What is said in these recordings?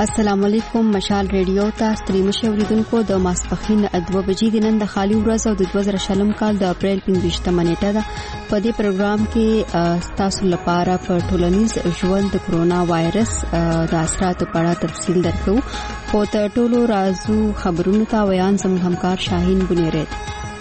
السلام علیکم. مشال ریډیو ته ستړي مشه اوریدونکو د ماسپخین 2 بجې د نن د خالي ورځ او د 2020 کال د اپریل 15 نیټه ده. په دې پروګرام کې تاسو لپاره په ټولنیز ژوند د کرونا وایرس د اثراتو په اړه تفصیل درکو. په ټولو رازو خبرونو ته ویان زموږ همکار شاهین بنيرت.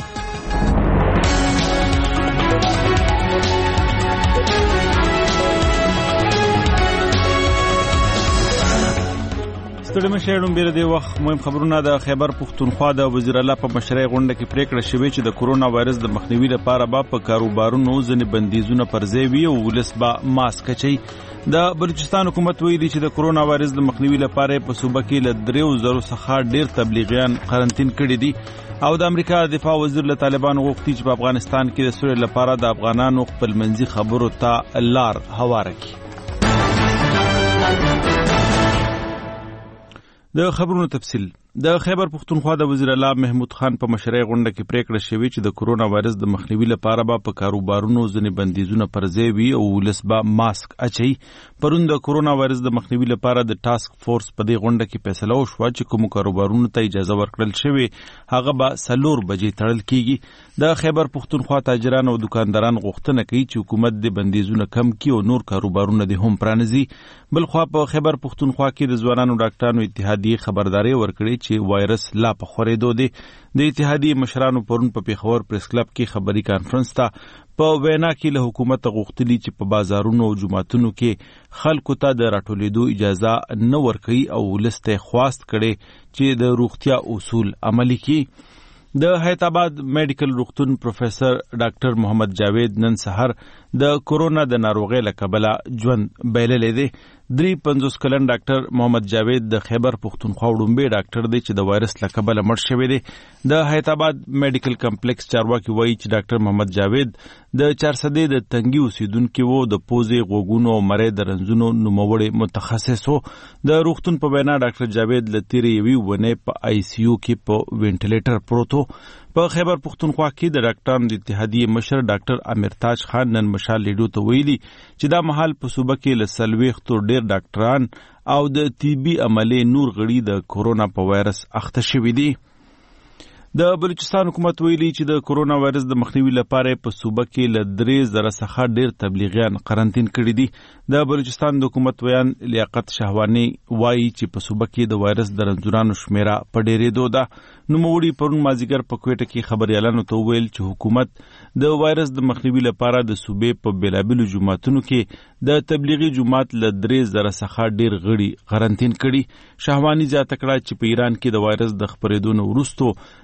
ستړي مشهډون بیره دی وخت مهم خبرونه د خیبر پښتونخوا د وزیر اعلی په مشرۍ غونډه کې پریکړه شوې چې د کورونا وایرس د مخنیوي لپاره په کاروبارونو ځنې بندیزونه پرځای وي او ولس به ماسک اچي. د بلوچستان حکومت ویلي چې د کورونا وایرس د مخنیوي لپاره په صوبه کې له 3,000 څخه ډیر تبلیغیان قرنټین کړي دي او د امریکا دفاع وزیر له طالبانو غوښتي چې په افغانستان کې د سولې لپاره د افغانانو خپلمنځي خبرو ته لار هواره کړي. د خبرونو تفصیل. د خیبر پښتونخوا د وزیر اعلی محمود خان په مشرۍ غونډه کې پریکړه شوې چې د کورونا وایرس د مخنیوي لپاره په کاروبارونو ځنې بندیزونه پرځای وي او ولس به ماسک اچي. پرون د کورونا وایرس د مخنیوي لپاره د ټاسک فورس په دې غونډه کې فیصله وشوه چې کوم کاروبارونو ته اجازه ورکړل شوې هغه به 4 بجې تړل کیږي. د خیبر پښتونخوا تاجران او دکانداران غوښتنه کوي چې حکومت د بندیزونه کم کړي او نور کاروبارونه د هم پرانځي. بلخوا په خیبر پښتونخوا کې د ځوانانو ډاکټرانو اتحادیې خبرداري ورکړي چې وایرس لا په خورېدو دی. د اتحادیې مشرانو پرون په پیښور پریس کلب کې خبري کانفرنس ته په وینا کې له حکومت غوښتلي چې په بازارونو او جمعتونو کې خلکو ته د راټولېدو اجازه نه ورکوي او ولسته خواست کړي چې د روغتیا اصول عملي کړي. د حیات آباد میډیکل روغتون پروفیسر ډاکټر محمد جاوید نن سحر د کورونا د ناروغۍ له کبله ژوند بایللی دی. 53 کلن ډاکټر محمد جاوید د خیبر پښتونخوا وړومبی ډاکټر دی چې د وایرس له کبله مړ شوی دی. د حیات آباد میډیکل کمپلیکس چارواکي وایي چې ډاکټر محمد جاوید د 400 د تنګي اوسیدونکو وو د پوزې غوګونو او مرۍ د رنځونو نوموړی متخصص وو. د روغتون په وینا ډاکټر جاوید له تیرې یوې ونې په آی سی یو کې په وینټیلیټر پروت وو. په خیبر پښتونخوا کې د ډاکټرانو د اتحادیې مشر ډاکټر امیر تاج خان نن مشال لیډو ته ویلي چې دا مهال په صوبه کې له 40 ډیر ډاکټران او د طبي عملې نور غړي د کورونا په وایرس اخته شوي دي. د بلوچستان حکومت ویلي چې د کورونا وایرس د مخنیوي لپاره په صوبه کې له 3,000 څخه ډیر تبلیغیان قرنټین کړي دي. د بلوچستان د حکومت ویان لیاقت شهوانی وایي چې په صوبه کې د وایرس د رنځورانو شمیره په ډیرېدو ده. نوموړي پرون مازیګر په کوټه کې خبريالانو ته ویل چې حکومت د وایرس د مخنیوي لپاره د صوبې په بیلابیلو جماعتونو کې د تبلیغي جماعت له 3,000 څخه ډیر غړي قرنټین کړي. شهوانی زیاته کړه چې په ایران کې د وایرس د خپرېدو نه وروسته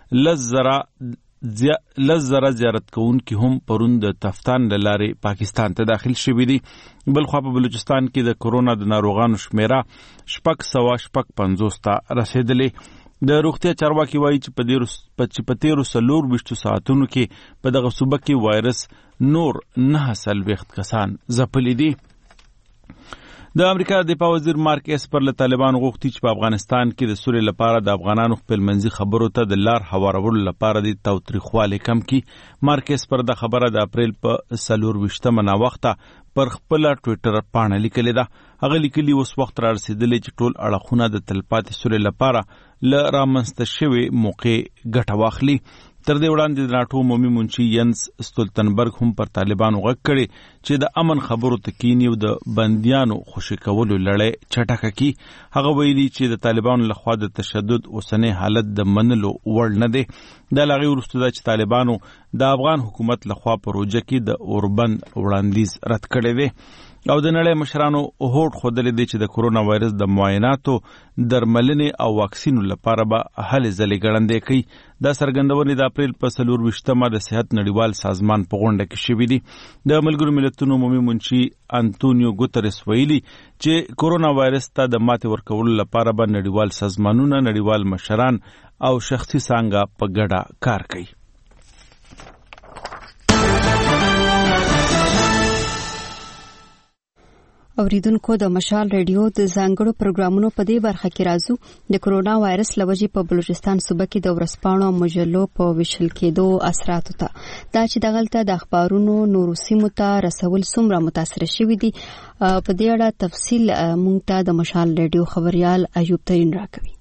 10,000 زیارت کوونکي هم پرون د تفتان له لارې پاکستان ته داخل شوي دي. بلخوا په بلوچستان کې د کورونا د ناروغانو شمیره 650 ته رسېدلې. د روغتیا چارواکي وایي چې په 13 ساعتونو کې په دغه صوبه کې وایرس نور 9 کسان ځپلي دي. د امریکا دفاع وزیر مارک اسپر له طالبانو غوښتي چې په افغانستان کې د سولې لپاره د افغانانو خپلمنځي خبرو ته د لار هوارولو لپاره د تاوتریخوالي کم کړي. مارک اسپر د خبره د اپریل په 24 ناوخته پر خپل ټوئیټر پاڼه لیکلې ده. هغه لیکلي اوس وخت را رسیدلی چې ټول اړخونه د تلپاتې سولې لپاره له رامنځته شوې موقع ګټه واخلي. تر دې وړاندې د ناټو عمومي منشي ینس ستولتنبرګ هم پر طالبانو غږ کړي چې د امن خبرو ته کینی او د بندیانو خوشي کولو لړۍ چټکه کړي. هغه ویلي چې د طالبانو لخوا د تشدد اوسنی حالت د منلو وړ نه دی. د هغې وروسته دا چې طالبانو د افغان حکومت لخوا په پروژه کې د اوربند وړاندیز رد کړی دی او د نړۍ مشرانو هوډ ښودلی دی چې د کورونا وایرس د معایناتو درملنې او واکسینو لپاره به هلې ځلې ګړندی کوي. دا څرګندونې د اپریل په 24 د صحت نړیوال سازمان په غونډه کې شوي دي. د ملګرو ملتونو عمومي منشي انتونیو ګوترس ویلي چې کورونا وایرس ته د ماتې ورکولو لپاره به نړیوال سازمانونه، نړیوال مشران او شخصي څانګه په ګډه کار کوي. اوریدونکو د مشال ریډیو د ځانګړو پروګرامونو په دې برخه کې راځو د کرونا وایرس لوجې په بلوچستان صوبه کې د ورځپاڼو مجلو په وشل کېدو اثراتو ته دا چې دغلته د اخبارونو نورو سیمو ته رسول څومره متاثر شوي دي په دې اړه تفصیل مونږ ته د مشال ریډیو خبريال ایوب ترین راکوي.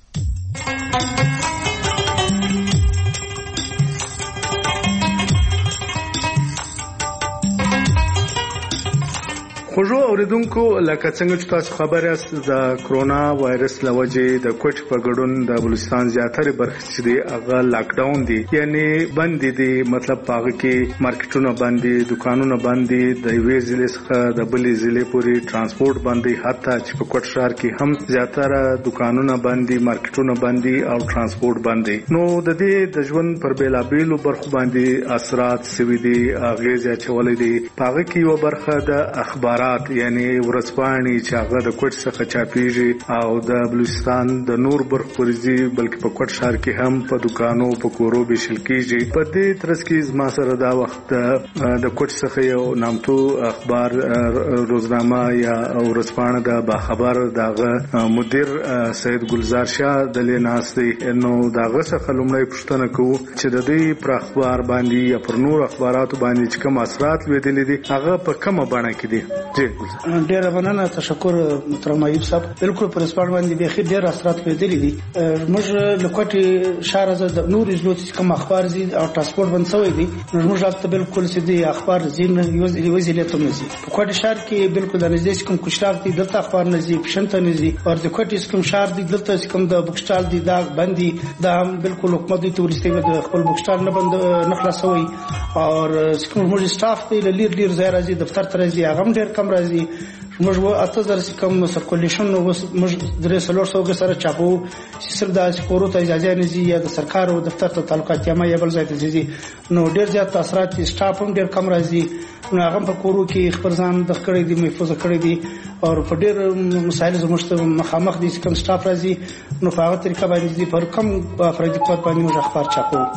خوږو اوریدونکو لکه څنګه چې تاسو خبر یاست د کرونا وایرس لوجې د کوټ په ګډون د بلوچستان زیاتره برخې چې دی هغه لاک ډاون دي یعنی بند دي مطلب پاغه کې مارکیټونه بند دي دکانونه بند دي د یوې ضلع څخه د بلې ضلع پورې ترانسپورت بند دي حتی چې په کوټ ښار کې هم زیاتره دکانونه بند دي مارکیټونه بند دي او ترانسپورت بند دي نو د دې د ژوند پر بیلابیلو برخو باندې اثرات سوي دي اغیز اچولې دي پاغه کې یو برخه د اخبارات یعنی ورځپاڼې چې هغه د کوټ څخه چاپیږي او د بلوچستان د نور برخو پرځي بلکې په کوټ ښار کې هم په دکانو په کورو بشل کېږي په دې ترڅ کې زما سره دا وخت د کوټ څخه یو نامتو اخبار روزنامه یا ورځپاڼه د باخبر دغه مدیر سید ګلزار شاه د لیناستي نو دغه څخه لومړی پوښتنه کوو چې د دې پر اخبار باندې یا پر نور اخباراتو باندې چې کوم اثرات لیدل دي هغه په کومه بڼه کې دي. ډیر مننه تشکر محترم ایوب صاحب بالکل پر اسپان باندې به خیر ډیر اثرات پیدا دي موږ لکوټي شهر از نور اجلوت کوم اخبار زی او ترانسپورت بند سوی دي موږ راته بالکل سدي اخبار زین وزیرت مزي په کوټي شهر کې بالکل د نږدې کوم کوشلاک دي دلته اخبار نزي پښنته نزي او د کوټي کوم شهر دي دلته کوم د بوکسټال دي دا بندي دا بالکل حکومت دي تورستي د خپل بوکسټال نه بند نه خلاصوي او کوم موږ سټاف دي لیر ځای راځي دفتر ته راځي هغه ډیر کم راځي موږ اته درس کوم سرکولیشن نو موږ درې سلور سوګه سره چاپو چې سر د کورو ته اجازه نه زی یا د سرکار او دفتر ته تعلقات یا ما یبل ځای ته زی نو ډیر زیات اثرات سټاف هم ډیر کم راځي نو هغه په کورو کې خبر ځان د کړې دي محفوظ کړې دي او په ډیر مسایل زموږ مخامخ دي کوم سټاف راځي نو په هغه طریقه باندې دي پر کم افرادی قوت باندې موږ اخبار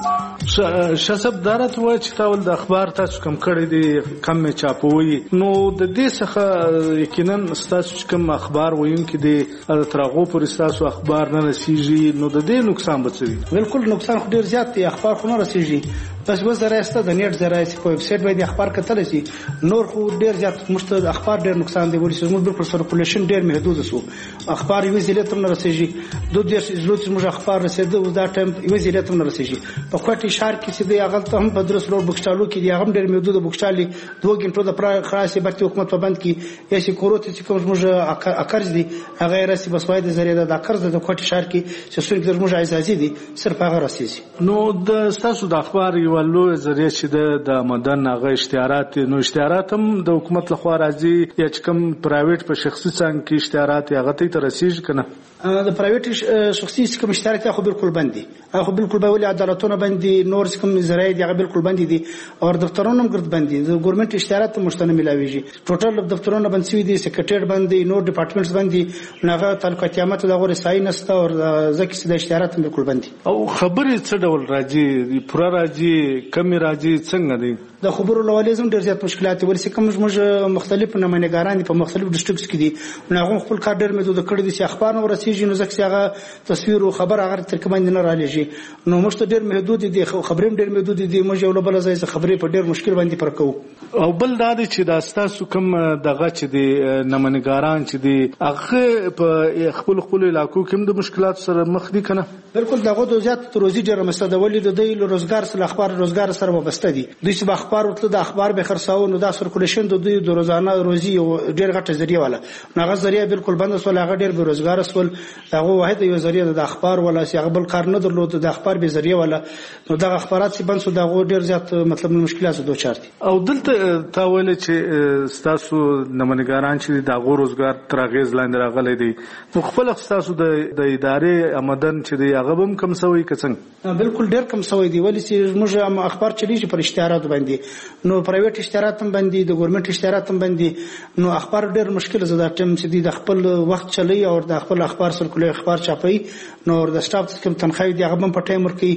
چاپو شاسب دارت و چې تاول د اخبار تاسو کم کړی دي کم چاپوي نو د دې څخه یقینا تاسو کوم اخبار وایونکي دي ترغو پر تاسو اخبار نه رسیږي نو د دې نقصان بچوي بالکل نقصان خو ډیر زیات دی اخبار خو نه رسیږي بس وزره است د نیټ ذرایع په ویب سټ باندې اخبار کتل شي نور خو ډیر زیات مشته اخبار ډیر نقصان دی ولې موږ بالکل سرکولیشن ډیر محدود سو اخبار یو ځله تم نه رسیږي دوه ډیر زلوت موږ اخبار رسیدو او دا ټایم یو ځله تم نه رسیږي په کوټي شهر کې چې دی هغه ته هم په درس لور بوکشالو کې دی هغه ډیر محدود بوکشالي 2 غنټو د پر خاصه برتي حکومت په بند کې یا چې کوروت چې کوم موږ اکرز دي هغه راسي بس وای د ذریعہ د اکرز د کوټي شهر کې چې څوک د موږ عزازي دي صرف هغه رسیږي نو د تاسو د اخبار یو لوی ذریعہ چې د مدن هغه اشتهارات نو اشتهارات هم د حکومت لخوا راځي یا چې کوم پرایویټ په شخصي څنګه کې اشتهارات هغه ته رسیږي کنه د پرایویټ شخصي کوم اشتهارات خو بالکل بندي خو بالکل به ولې عدالتونه بندي نور کوم ذرایع دي هغه بالکل بندي دي او دفترونه هم ګرد بندي د ګورنمنت اشتهارات مشتنه ملاويږي ټوټل دفترونه بند شوي دي سکرټریټ بندي نور ډپارټمنټس بندي هغه تعلقات قیامت د غوړ ساين است او ځکه چې د اشتهارات بالکل بندي او خبرې څه ډول راځي پورا راځي کم راځي څنګه دي د خبرو لوالزم ډیر زیات مشکلات ورسې کوم موږ مختلف نمائندګان په مختلف ډیسټریکټس کې دي هغه خپل کار ډیر محدود کړی دي چې اخبار نو رسیږي نو ځکه هغه تصویر او خبر هغه تر کوم نه را لېږي نو موږ ته ډیر محدود دي خبرې ډیر محدود دي موږ یو بل ځای څخه خبرې په ډیر مشکل باندې پر کوو او بل دا چې د تاسو کوم دغه چې دي نمائندګان چې دي هغه په خپل علاقو کې د مشکلات سره مخ دي کنه بالکل دغه د زیات روزي ډیر مسله د ولې د روزګار سره اخبار روزګار سره وابسته دي دوی چې اخبار وتل د اخبار به خرڅاو نو دا سرکولیشن د دوی د روزانه روزي او ډیر غټه ذریعہ ولا هغه ذریعہ بالکل بند وسول هغه ډیر به روزګار وسول هغه واحد یو ذریعہ د اخبار ولا چې هغه بل کار نه درلود د اخبار به ذریعہ ولا نو دا اخبارات چې بند سو دا ډیر زیات مطلب مشکلات دوچار دي او دلته تا ویل چې تاسو نمائندګان چې د روزګار ترغیز لاندې راغلي دي نو خپل تاسو د ادارې آمدن چې دی هغه هم کم سوی کڅنګ بالکل ډیر کم سوی دی ولی چې موږ اخبار چلیږي پر اشتهارات باندې نو پرایویټ اشتهارات هم باندې د ګورنمنت اشتهارات هم باندې نو اخبار ډیر مشکل زده ټیم چې د خپل وخت چلی او د خپل اخبار سرکولي اخبار چاپي نو د سټاف کوم تنخواه دی هغه په ټایم ورکي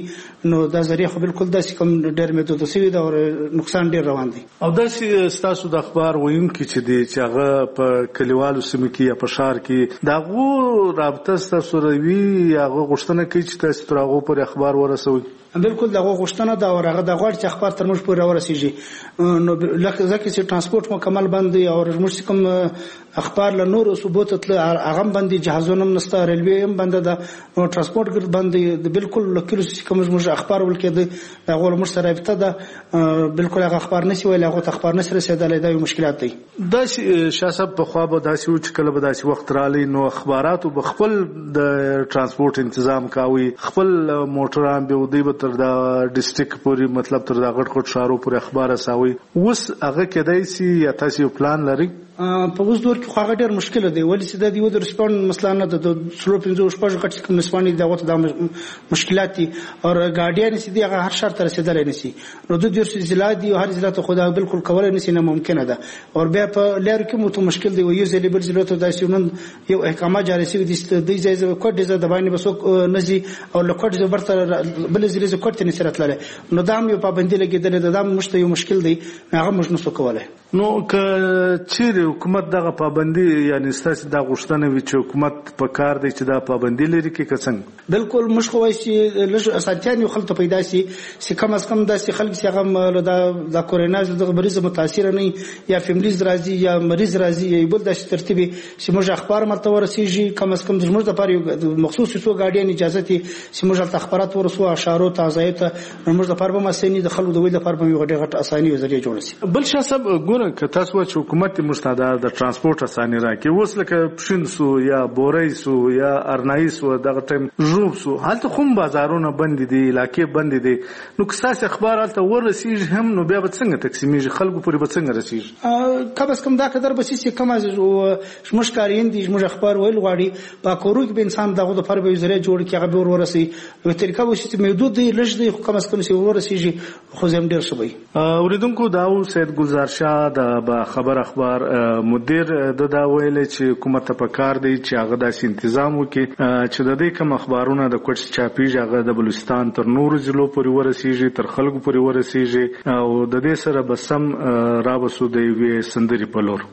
نو دا ذریعہ خو بالکل داسې کوم ډېر محدود شوی دا او نقصان ډېر روان دی. او داسې ستاسو د اخبار ویونکي چې دی چې هغه په کلیوالو سیمو کې یا په ښار کې د هغو رابطه ستاسو سره وي یا هغه غوښتنه کوي چې تاسو تر هغو پورې اخبار ورسوئ؟ بالکل دغه غوښتنه دا او هغه د غوړ چې اخبار تر موږ پورې ورسیږي. نو لکه ځکه چې ترانسپورت مکمل بند دی او موږ کوم اخبار له نورو ثبوت تل هغه باندې جهازونه هم نشته، ریلوی هم بند ده، نو ترانسپورت ګر بند دی. بالکل لکه چې کوم موږ اخبار ولکې دا غوړ موږ سره رابطه ده، بالکل هغه اخبار نشي ویل، هغه اخبار نشي رسیدلای، دا یو مشکلات دی. دا شاسب په خوا به داسې و چې کله به داسې وخت رالی نو اخباراتو به خپل د ترانسپورت تنظیم کاوي، خپل موټران به ودی به تر دا ډیسټریکټ پورې مطلب تر دا غټ غټ ښارو پورې اخبار رساوي. اوس هغه کېدای شي یا تاسو یو پلان لرئ؟ په اوس دور کې خو هغه ډېر مشکل دی، ولې چې د یو د رسپانډ مسله نه ده، د 3-5 غټ کوم رسپانډ دی دغه د مشکلات دي او ګاډیان چې دی هغه هر شهر ته رسیدلای نشي. نو د دې ضلع دی هر ضلع ته خدا بالکل کولای نشي، نه ممکنه ده. او بیا په لارو کې مو ته مشکل دی، یو ځل بل ضلع ته داسې نن یو احکامات جاری شوی دي د اجازه کوټ د باندې بسو نزي او لکوټ د برته بل ضلع ز کوټ نه سره تللی، نو دا هم یو پابندي لګیدل ده، دا مشته یو مشکل دی، هغه موږ نشو کولای. نو که چیرې حکومت دغه پابندي یعنی ستاسو دا غوښتنه وي چې حکومت په کار دی چې دا پابندي لري کې که څنګه؟ بالکل موږ خو وایو چې لږ اسانتیان یو خلک پیدا شي چې کم از کم داسې خلک چې هغه د کورونا د مریض متاثر نه یا فیملیز راځي یا مریض راځي یا بل داسې ترتیب چې موږ اخبار ملته ورسیږي، کم از کم موږ د لپاره مخصوص څو ګاډیان اجازه دي چې موږ ته اخبارات ورسو اشارو تازه ته موږ د لپاره به مسنی د خلکو د ویل لپاره به یو غټ اساني ذریعہ جوړ شي. بل شاسب ګوره که تاسو چې حکومت مستعد د ترانسپورت اساني راکړي، اوس لکه پښین سو یا بوري سو یا ارنای سو دغه ټیم جوب سو حالت خو بازارونه بند دي، علاقې بند دي، نو کساس اخبار حالت ورسیږي هم نو بیا به څنګه تقسیمیږي، خلکو پورې به څنګه رسیږي؟ کم از کم دا قدر بسې چې کم از شمش کارین دي موږ اخبار ویل غواړي په کورو کې به انسان دغه د پر به ذریعہ جوړ کې هغه ورسي یو طریقه وشي چې محدود دی لږ دی، کم از کم چې ورسیږي خو زم ډیر شوی. اوریدونکو داو سید گلزار شاه د خبر اخبار مدیر دا ویل چې حکومت په کار دی چې هغه داسې تنظیم وکړي چې د دې کوم اخبارونه د کوټ چاپیږي هغه د بلوچستان تر نورو ضلعو پورې ورسیږي، تر خلکو پورې ورسیږي او د دې سره به سم راوسو د یوې سندرې په لور.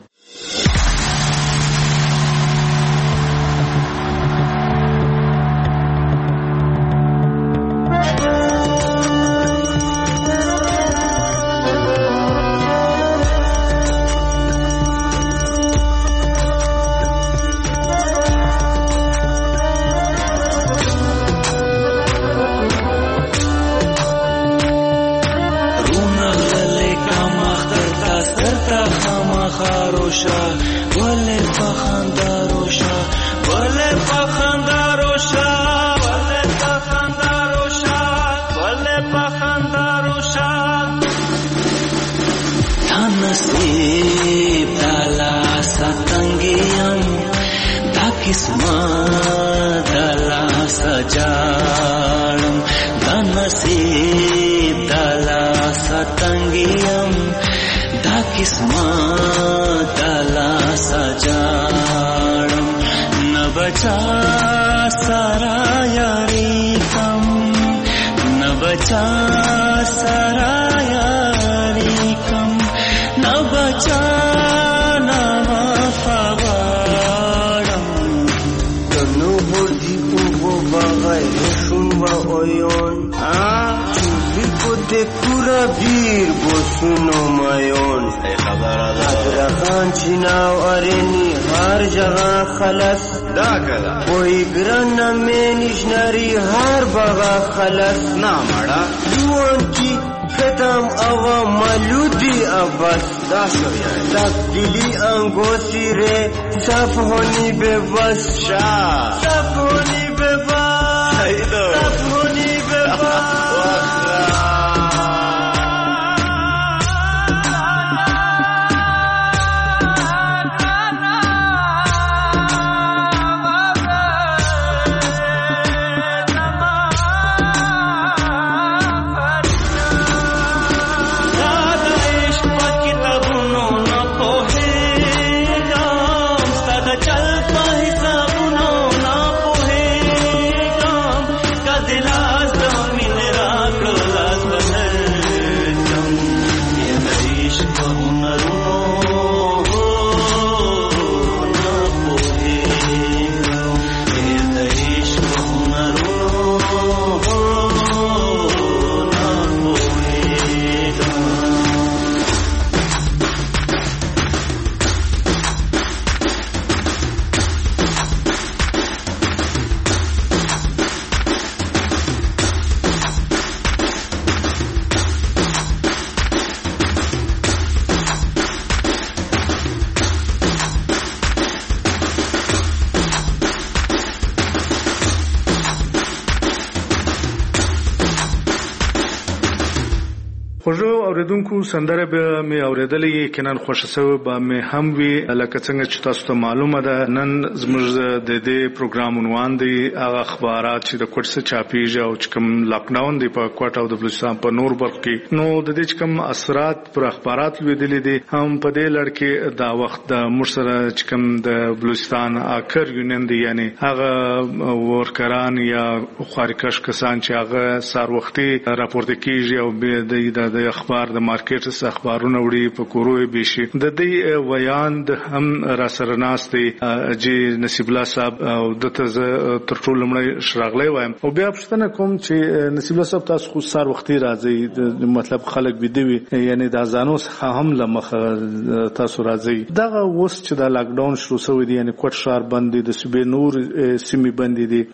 خوږو اوریدونکو سندره به مې اوریدلې کینن خوشسو به مې هم وی لکه څنګه چې تاسو ته معلومه ده نن زموږ د دې پروګرام عنوان دی هغه اخبارات چې د کوټ څخه چاپیږي او چې کوم لاک ډاون دی په کوټ او د بلوچستان په نور برخو کې نو د دې کوم اثرات پر اخبارات لیدل دي هم په دې لړ کې دا وخت د مرسره چې کوم د بلوچستان اکر یونین دی یعنی هغه ورکران یا خارکش کسان چې هغه سار وختي راپورته کیږي او د اخبار د مارکیټ څخه اخبارونه وړي په کوروي بشي د دې ویاند هم را سره ناستي چې نصیب الله صاحب او د تر ټولو لمړی شراغلی وایم او بیا پښتنه کوم چې نصیب الله صاحب تاسو خو سار وختي راځي مطلب خلک بيدوي یعنی د ازانو څخه هم لمخه تاسو راځي دغه اوس چې د لاک ډاون شروع شوی دی یعنی کوټ شهر باندې د صوبې نور سیمې باندې دي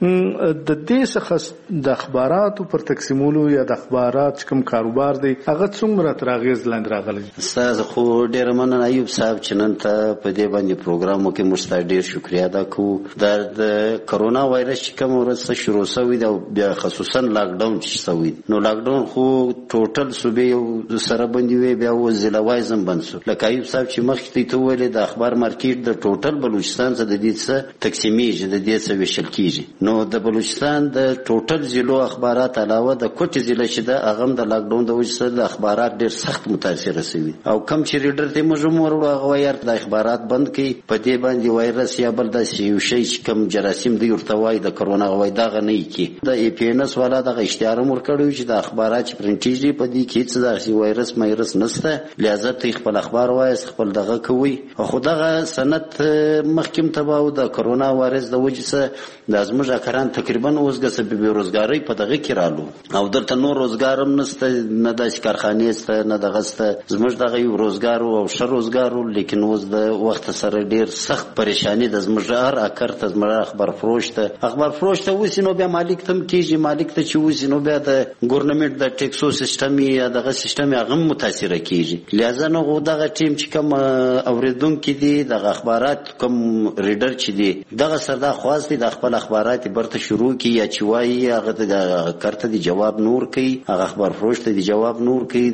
د دې څخه د اخباراتو پر تقسیمولو یا د اخبارات کوم کاروبار دی هغه څومره تراغیز لاندې راغلی استاد خو ډیر مننه ایوب صاحب چې نن ته په دې باندې پروګرامو کې مستعد ډیر شکریا ادا کوو د کرونا وایرس چې کوم ورځ شروع شوی دی او بیا خصوصا لاک ډاون چې شوی نو لاک ډاون خو ټوټل صوبې یو سره باندې وی بیا و ضلع وایزم بنسو لکه ایوب صاحب چې مخکې ته ویل د اخبار مارکیټ د ټوټل بلوچستان څخه د دې څخه تقسیمیږي د دې څخه ویشل کیږي نو د بلوچستان د ټوټل ضلعو اخبارات علاوه د کوټ ضلع چې د اغم د لاک ډاون د وجې سره د اخبارات ډیر سخت متاثر شوي او کم چې ریډر ته مجموعه هغه وایي د اخبارات بند کړي په دې باندې وایرس یا بل د یو شی چې کم جراثیم دی ورته وایي د کرونا وایي دا غنی کی د ای پی ان اس والا د اشتهار مور کړو چې د اخبارات پرنټیږي په دې کې څه د وایرس نشته لہذا ته خپل اخبار وایي خپل دغه کوي خو دغه سند محکم تباو د کرونا وایرس د وجې سره د ازموږه کاران تقریبا اوسګه به بیروزګاری په دغه کې رالو او درته نور روزګار هم نشته نه د کارخانې سته نه دغه سته زموږ دغه یو روزګار او ښه روزګار لیکن اوس د وخت سره ډیر سخت پریشانی د زموږ هر اکر ته زموږ اخبار فروش ته اوس نو بیا مالک تم کیږي مالک ته چې اوس نو بیا د ګورنمنت د ټیکسو سیستم یا دغه سیستم هغه متاثر کیږي لہذا نو دغه ټیم چې کوم اوریدونکو دي د اخبارات کوم ریډر چې دي دغه سردا خواسته د خپل اخبارات برته شروع کی یا چوي هغه د کارته دی جواب نور کوي هغه اخبار فروش ته دی جواب نور کوي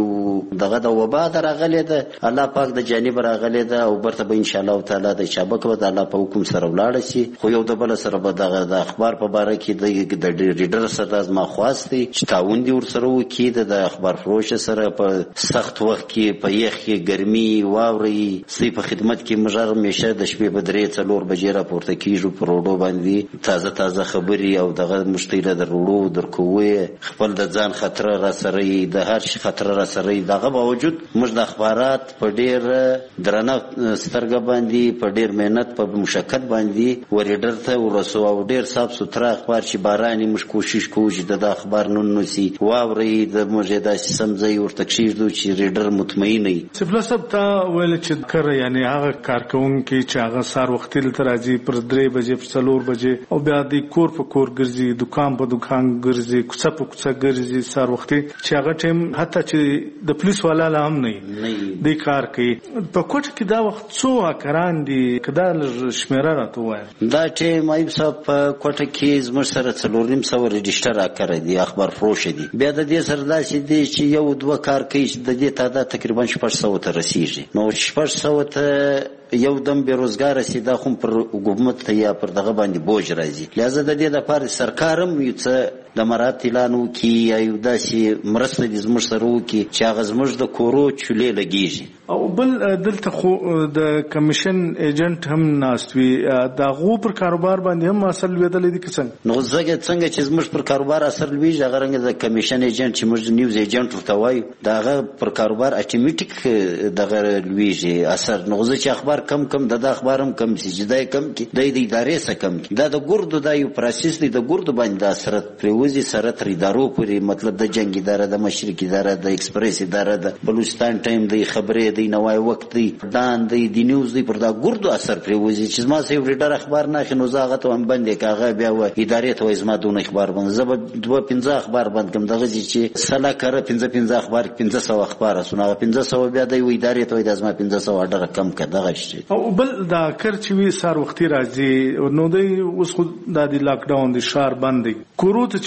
دغه د وبا درغله ده الله پاک د جانب راغله ده او برته به ان شاء الله تعالی د شبکه به الله په حکم سره ولاړ شي خو یو د بل سره به د اخبار په باره کې د ریډر سره از ما خواسته چې تعاون دی ور سره وکي د اخبار فروش سره په سخت وخت کې په یخ کې ګرمي واوري سي په خدمت کې مجر همیشه د شپې بدرې 4 بجې را پورته کیږي په روډو باندې تازه خبري او دغه مشتیله د روډو درکوي خپل د ځان خطر را سره د هر شي خطر را سره دغه باوجود موږ د اخبارات په ډیر درنه سترګه باندې په ډیر مهنت په مشکل باندې ورډر ته ورسو او ډیر صاحب ستره اخبار چې باراني موږ کوشش کوو چې د اخبار نن نوسي واوري د موجوده سمځي ورته کیږي چې ریډر مطمئن وي سفلا صاحب ته ویل چې کړ یعنی هغه کارکونکو چې هغه سار وخت لته راځي پر 3 بجې پر 4 بجې او بیا د کور په کور ګرځي دکان په دکان ګرځي کوڅه په کوڅه ګرځي سار وخت چې هغه ټیم حتی چې د پولیس والا هم نه دی کار کوي په کوټ کې دا وخت څو اکران دي کدا شمیره راته وایي دا ټیم ایب صاحب په کوټ کې زموږ سره 400 رجسټر اکر دي اخبار فروش دي بیا د دې سره داسې دي چې یو دوه کار کوي د دې تعداد تقریبا 600 ته رسیږي نو 600 ته یو دم بیروزګار سیدا خو پر حکومت ته یا پر دغه باندې بوج راځي لہذا د دې لپاره سرکارم یو څه د مرات اعلانو کې ایو داسې مرسته د زموږ سره وکي چې هغه زموږ د کورو چولې لګیږي او بل دلته خو د کمیشن ایجنټ هم ناستوي دا غو پر کاروبار باندې هم اصل ویدل دي څنګه نو څنګه چې زموږ پر کاروبار اثر لوي هغه رنګ د کمیشن ایجنټ چې موږ نیوز ایجنټ ورته وایو داغه پر کاروبار اتوماتیک دغه لويږي اثر نو چې اخبار کم د اخبارم کم چې دای کم کې د ادارې سره کم کې دا د ګوردو د یو پروسس دی د ګوردو باندې اثر پروزي سره تر ادارو پورې مطلب د جنگ اداره د مشرق اداره د ایکسپریس اداره د بلوچستان ټایم د خبرې دی نوای وخت دی دان دی نیوز دی پر دا ګوردو اثر پروزي چې ما سه ریډر اخبار نه خنو زاغه ته هم باندې کاغه بیا و ادارې ته زما دون اخبار باندې زب 2-15 اخبار باندې کوم دغه چې سلا کړه 15 اخبار 1500 اخبار اسونه 1500 بیا د ادارې ته د زما 1500 اډر کم کړه دغه او بل دا کرچوي سار وختي راځي نو دی اوس خو د لاک ډاون د شهر باندې کورو ته چې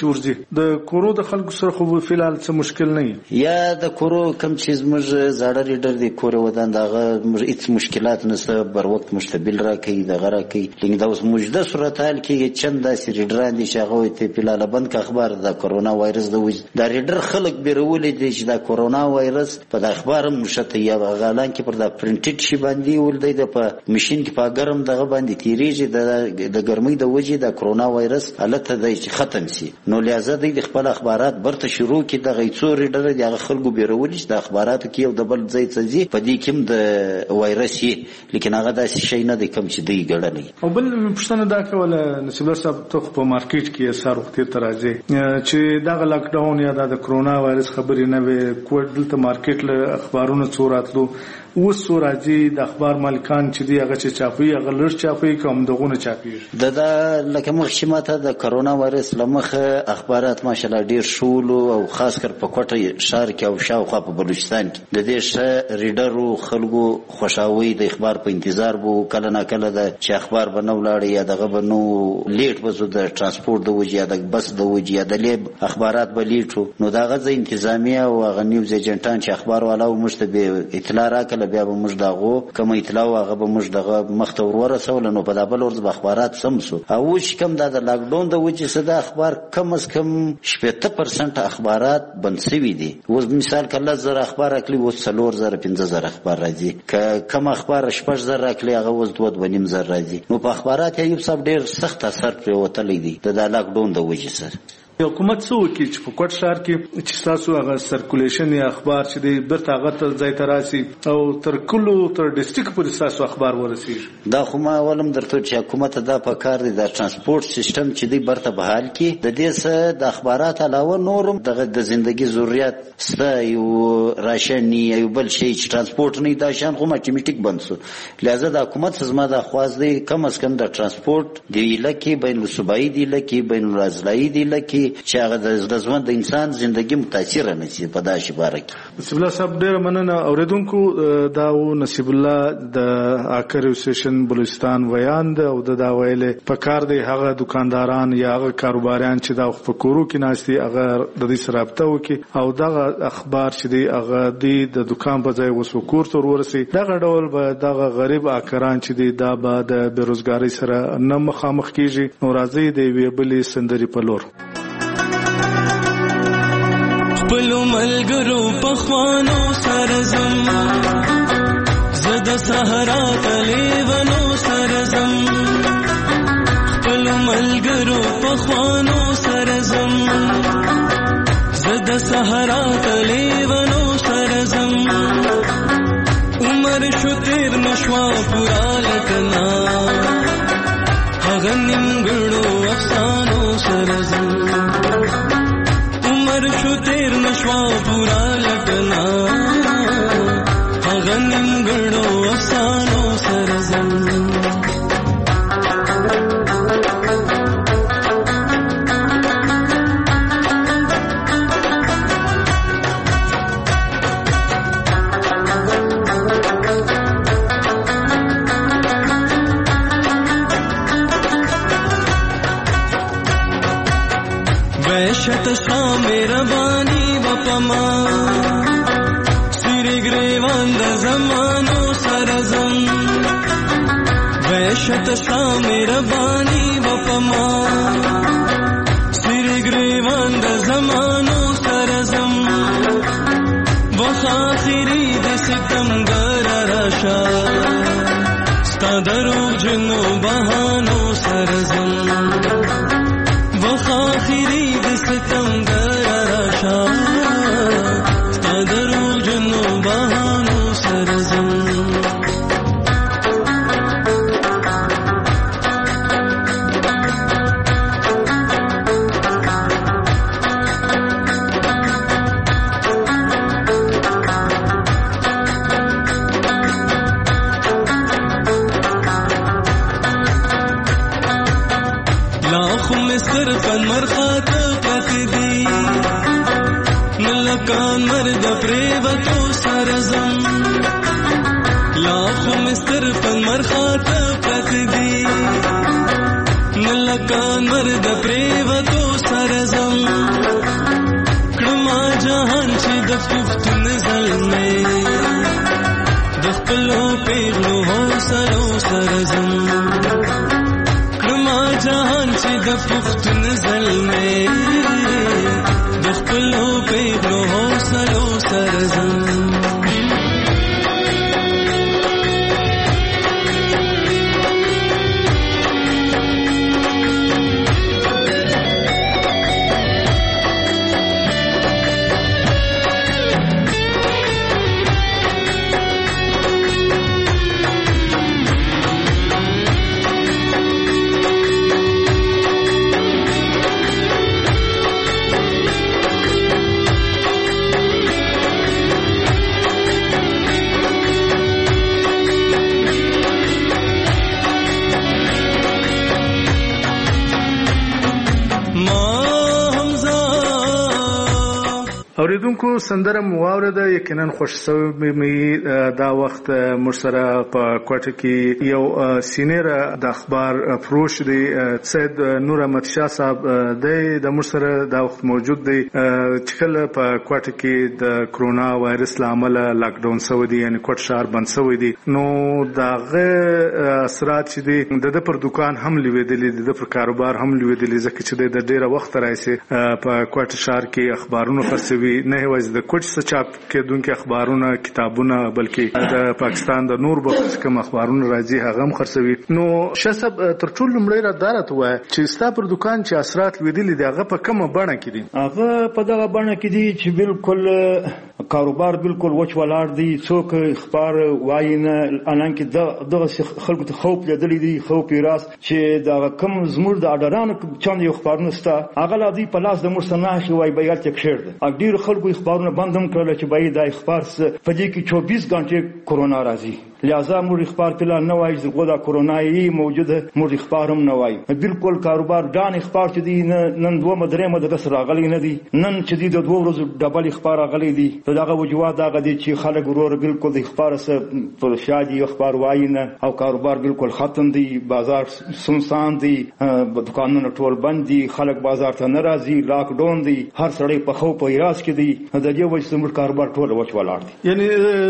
ورځي د کورو د خلکو سره خو فلحال څه مشکل نه یا د کورو کم چیز موږ زاړه ریډر دی کور ودان دغه هیڅ مشکلات نشته بر وخت مشتبل راکې دغه راکې لکه دا اوس موجوده صورت حال کې چند داسې ریډران دي چې هغه ته فلحال بند اخبار د کرونا وایرس د وجه دا ریډر خلک بیرولې دي چې دا کرونا وایرس په د اخبار مشته یا غالان کې پر دا پرنټډ شي باندې ولدی د په ماشين کې په ګرم دغه باندې تیریږي د ګرمۍ د وجه د کرونا وایرس حالت د ختم سي نو لہذا د خپل اخبارات برته شروع کی د غیڅو ریډر د خلکو بیرول چې د اخباراتو کې یو د بل ځای څه زی په دې کې د وایرس یې لیکن هغه داسې شی نه دی کوم چې دی ګړنی او بل پښتنه دا کوله نصیب الله صاحب ته په مارکیټ کې اثر وختي ترازی چې دا لاک ډاون یا د کرونا وایرس خبرې نه وي کوټ دلته مارکیټ له اخبارونو څوراتلو اوس راځي د اخبار مالکان چې دی هغه چې چاپي هغه لړ چاپي کوم دغونه چاپي دا لکه مخشماته د کرونا وایرس لمخه اخبارات ماشالله ډیر شول او خاص کر په کوټه شهر کې او شاوخوا په بلوچستان کې د دې ریډرو خلکو خوشاوي د اخبار په انتظار وو کله نه کله د چې اخبار بنو لاړ یا دغه بنو لیټ وزو د ترانسپورت د وجې یا د بس د وجې یا د لیب اخبارات به لیټو نو دغه ځای انتظامیه او غ نیوز ایجنټان چې اخبار والا مشتبه اطلاع راکله بیا به موږ دغه کوم اطلاع هغه به موږ دغه مخته ورسول نو په دابل ورځ به اخبارات سمسو او چې کوم د لاک ډاون د وجې صدا اخبار کم از کم 70% اخبارات بند شوي دي اوس مثال کله زر اخبار اکلی و 3000 5000 اخبار راځي کم اخبار 8000 اکلی هغه اوس 2.5 راځي نو په اخبارات یو څه ډیر سخت اثر پرې وتلی دي د لاک ډاون د وجې سره حکومت څو کې چې په کوټ شهر کې چې تاسو هغه سرکولیشن یا اخبار چې دی برته هغه ته ځای تراسي او تر کلو تر ډیسټریکټ پورې تاسو اخبار ورسیږي دا خو ما ولم درته چې حکومت دا په کار دی د ترانسپورت سیستم چې دی برته بحال کې د دې سره د اخبارات علاوه نورم دغه د ژوندۍ ضرورت ستا یو راشن یو بل شی چې ترانسپورت نه دا شان خو اتوماتیک بند شو لہذا د حکومت زما د خواز دی کم از کم د ترانسپورت دی لکه بین الصوبایي دی لکه بین الازلایي دی لکه چې هغه د ژوند د انسان ژوندۍ متاثر نه شي په داسې باره کې نصیب الله صاحب ډېر مننه اوریدونکو دا و نصیب الله د آکر اسوسییشن بلوچستان ویان ده او دا ویلې په کار دی هغه دکانداران یا هغه کاروباریان چې دا په کورو کې ناشتي هغه د دې سره رابطه وکړي او دا اخبار چې دی هغه د دکان په ځای وسو کور تر ورسي دا ډول به دا غریب آکران چې دی دا به د بیروزګاری سره نه مخامخ کیږي نو راځي دی ویبلې سندري په لور خپلو ملګرو پخوانو سرزم زه د صحرا لیونو سرزم خپلو ملګرو پخوانو سرزم زه د صحرا لیونو سرزم عمر شو تیر نشوا پورا لکنا هغه نیمګړو افسانو سرزم شو تیر نشوا پورا لٹنا هغه نیمګړو افسانو سرزم وحشت شا مهربانی وپما سری گریوان د زمانو سرزم وحشت شا مهربانی وپما سری گریوان د زمانو سرزم وخ آخری د ستمګر راشا ستا درو جنو بهانو سرزم وخ آخری د ستمګر راشا ستا درو جنو بهانو سرزم صرفن مرخات پتدی ملکان مرد پریوتو سرزم لاخو مسترفن مرخات پتدی ملکان مرد پریوتو سرزم کړما جهان چې د پښتون زلمې د خپلو پیغلو حوصلو سرزم کړما جهان چې د پښتون زلمې د خپلو پیغلو حوصلو سرزم اوریدونکو سندره مواورد یقینا خوش شوی می دا وخت مرسره په کوټه کې یو سینیر د اخبار فروش دی سید نور احمد شاه صاحب د مرسره دا وخت موجود دی چې کله په کوټه کې د کرونا وایرس لامل لاک ډاون شوی دی یعنی کوټ شهر بند شوی دی نو داغه اثرات چې دی د پر دکان هم لیدلې د پر کاروبار هم لیدلې ځکه چې د ډیره وخت راځي په کوټ شهر کې اخبارونه خرڅوي نه یوازې د کوټ څخه چاپ کېدونکو اخبارونه کتابونه بلکې د پاکستان د نور بخش کوم اخبارونه راځي هغه هم خرڅوي نو شسب تر ټولو لمړی را دارت وای چې ستا پر دکان چې اثرات لیدلې دی هغه په کومه بڼه کې دي هغه په دغه بڼه کې دي چې بالکل کاروبار بالکل وچ ولاړ دی څوک اخبار وایي نه انکه دغه خلکو ته خوف لیدلې دي خوف راس چې دا کم زموږ د اډرانو چاند یو اخبارونه ستا هغه لا دی په لاس د مرسنه شي وای بیات تک شیر ده ډیر خلکو اخبارونه بندم کړل چې باید دا اخبار په دې کې 24 غنټه کرونا راځي لہذا موږ اخبار کله نه وایي چې غوډه کرونا یې موجوده موږ اخبار هم نه وایي بالکل کاروبار ډان اخبار چې دی نن دوه مدرې مدرسه راغلي نه دي نن چې دی د دوه ورځې ډبل اخبار راغلي دي دغه وجوهات هغه دي چې خلک ورور بالکل د اخبار سره پر شادي اخبار وایي نه او کاروبار بالکل ختم دي بازار سنسان دي دکانونه ټول بند دي خلک بازار ته نه راځي لاک ډاون دي هر سړی په خو په راس کې دي د دې وجه زموږ کاروبار ټول وچ ولاړ دي یعنی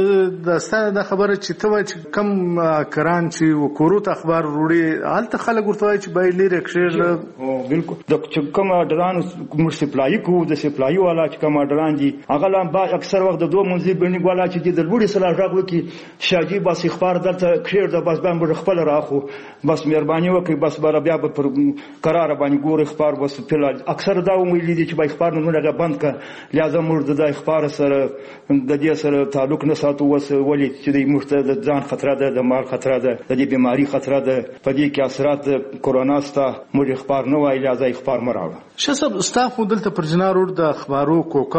د ستاره د خبره چې ته کم کران چې وکورو اخبار وروړي حالت خلک ورته چې بای لري کښیر بالکل د کوم ډران مر سپلای کو د سپلای والا چې کوم ډران دي هغه لا با اکثر وخت د دوه منځي بڼي والا چې د لوړي سره راغلي کی شاجي بس اخبار دلته کښیر د بس باندې خپل راخو بس مهرباني وکړي بس بیا پر قرار باندې ګور اخبار بس فل اکثر دا ویلي دي چې با اخبار نه لګا بند ک لازم موږ د اخبار سره د دې سره تعلق نه ساتو وس ولې چې د مرتد ځان خطر ده د مال خطر ده د دې بیماری خطر ده په دې کې اثرات کرونا ستا موږ اخبار نه وایي لازم اخبار مراوړه شسب استاف دلته پر جنار ور د اخبارو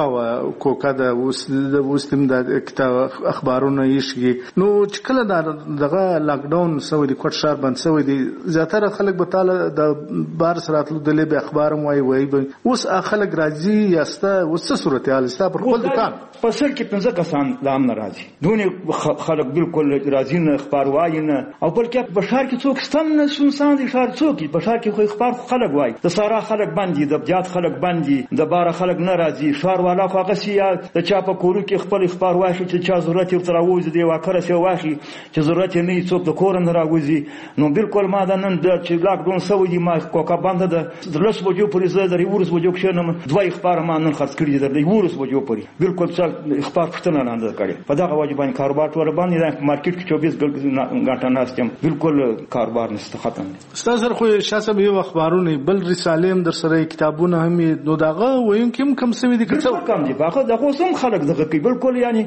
کوکا د وستم د کتاب اخبارونه یشي نو چې کله دغه لاک ډاون سوی د کوټ شهر بند سوی دي زیاتره خلک به تعالی د بار سراتلو د لبه اخبار وایي اوس خلک راځي یاسته وسه صورتحال ستا پر خپل دکان په سر کې 15 کسان دام ناراضي دونه خلک بالکل راځي نه اخبار وایي نه او بلکې په شهر کې څوک ستن نه سنسان دي شهر څوک په شهر کې خو اخبار خلک وایي د سارا خلک باندې د بجات خلک باندې د بار خلک ناراضي شهر والا خو هغه سي د چا په کورو کې خپل اخبار وایي چې چا ضرورت یې تراوز دی واکره سي وایي چې ضرورت نه څوک د کور نه راوځي نو بالکل ما دا نن د چې لاک ډاون سوي دي ما کوکا باندې د لس بجو پورې زه د ورس بجو کې نن دوه اخبار ما نن خرڅ کړی د ورس بجو پورې بالکل څه اخبار پښتنه نه اندازه کړي په دغه واجبان کاروبار ټول باندې د مارکیټ کې 24 غنټه ناستم بالکل کاروبار نشته ختم استاد خو شاسم یو اخبارونه بل رسالې هم در سره کتابونه هم نو دغه ویم کم سوي دي کم دي باخه دغه سم خلک دغه کوي بالکل یعنی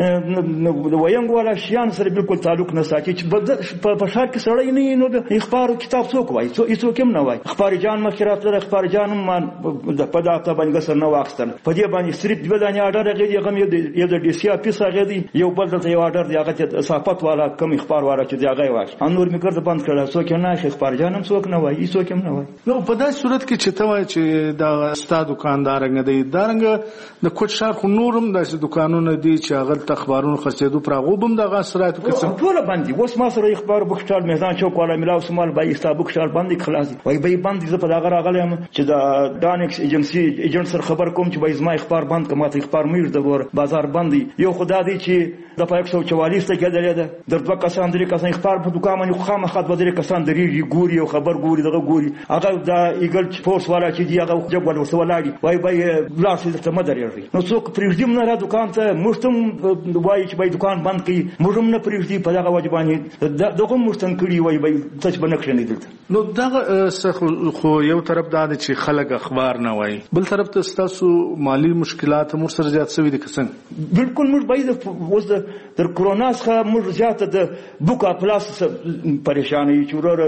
وینګ ولا شیان سره بالکل تعلق نه ساتي چې په شهر کې سړی نه نو د اخبار کتاب څوک وایي څوک هم نه وایي اخبار جان مخیرات له اخبار جان ما د پداته باندې سر نه واخستل په دې باندې صرف د ودانې اډر غوډي غم یو د ډي سي اپیس غوډي یو بل ته یو اډر دی هغه ته صاحب صفت والا کم اخبار والا چې دی هغه واش انور میګر بند کړل څوک نه شي اخبار جانم څوک نه وایي څوک هم نه وایي. نو په داسې صورت کې چې ته وایي چې دا ستا دکاندار نه دی دارنګ د کوټ ښار خو نورم داسې دکانونه دي چې هغه ته اخبارونه خرڅېدو پر هغو به هم دغه اثرات وکړي ټول باندې اوس ما سره اخبار بوکشال میدان چوک والا ملاو سمال بای استا بوکشال باندې خلاص وای به باندې زه په دغه راغلم چې دا دانکس ایجنسی سره خبر کوم چې به زما اخبار بند کوم ته اخبار مې د بازار باندې یو خدای دی چې د 144 ته کېدل ده د دوه کسان درې کسان اخبار په دکان باندې خامخا د درې کسان درې ګوري او خبر ګوري دغه ګوري هغه د ایګل فورس والا چې دی هغه جګ ول وسولاړي وای به لاسې ته مدرېږي نو څوک پرېږدم نه را دکان ته مشتم وای چې به دکان بند کړي مجرم نه پرېږدي په دغه وجبانې دغه مشتن کړي وای به څه بنکړي نه دلته. نو دغه خو یو طرف دا چې خلک اخبار نه وای بل طرف ته تاسو مالی مشکلات هم سره زیات شوي دي کسان بالکل موږ باید اوس د کرونا څخه موږ زیاته د بوکا پلاس پریشانی چې ورور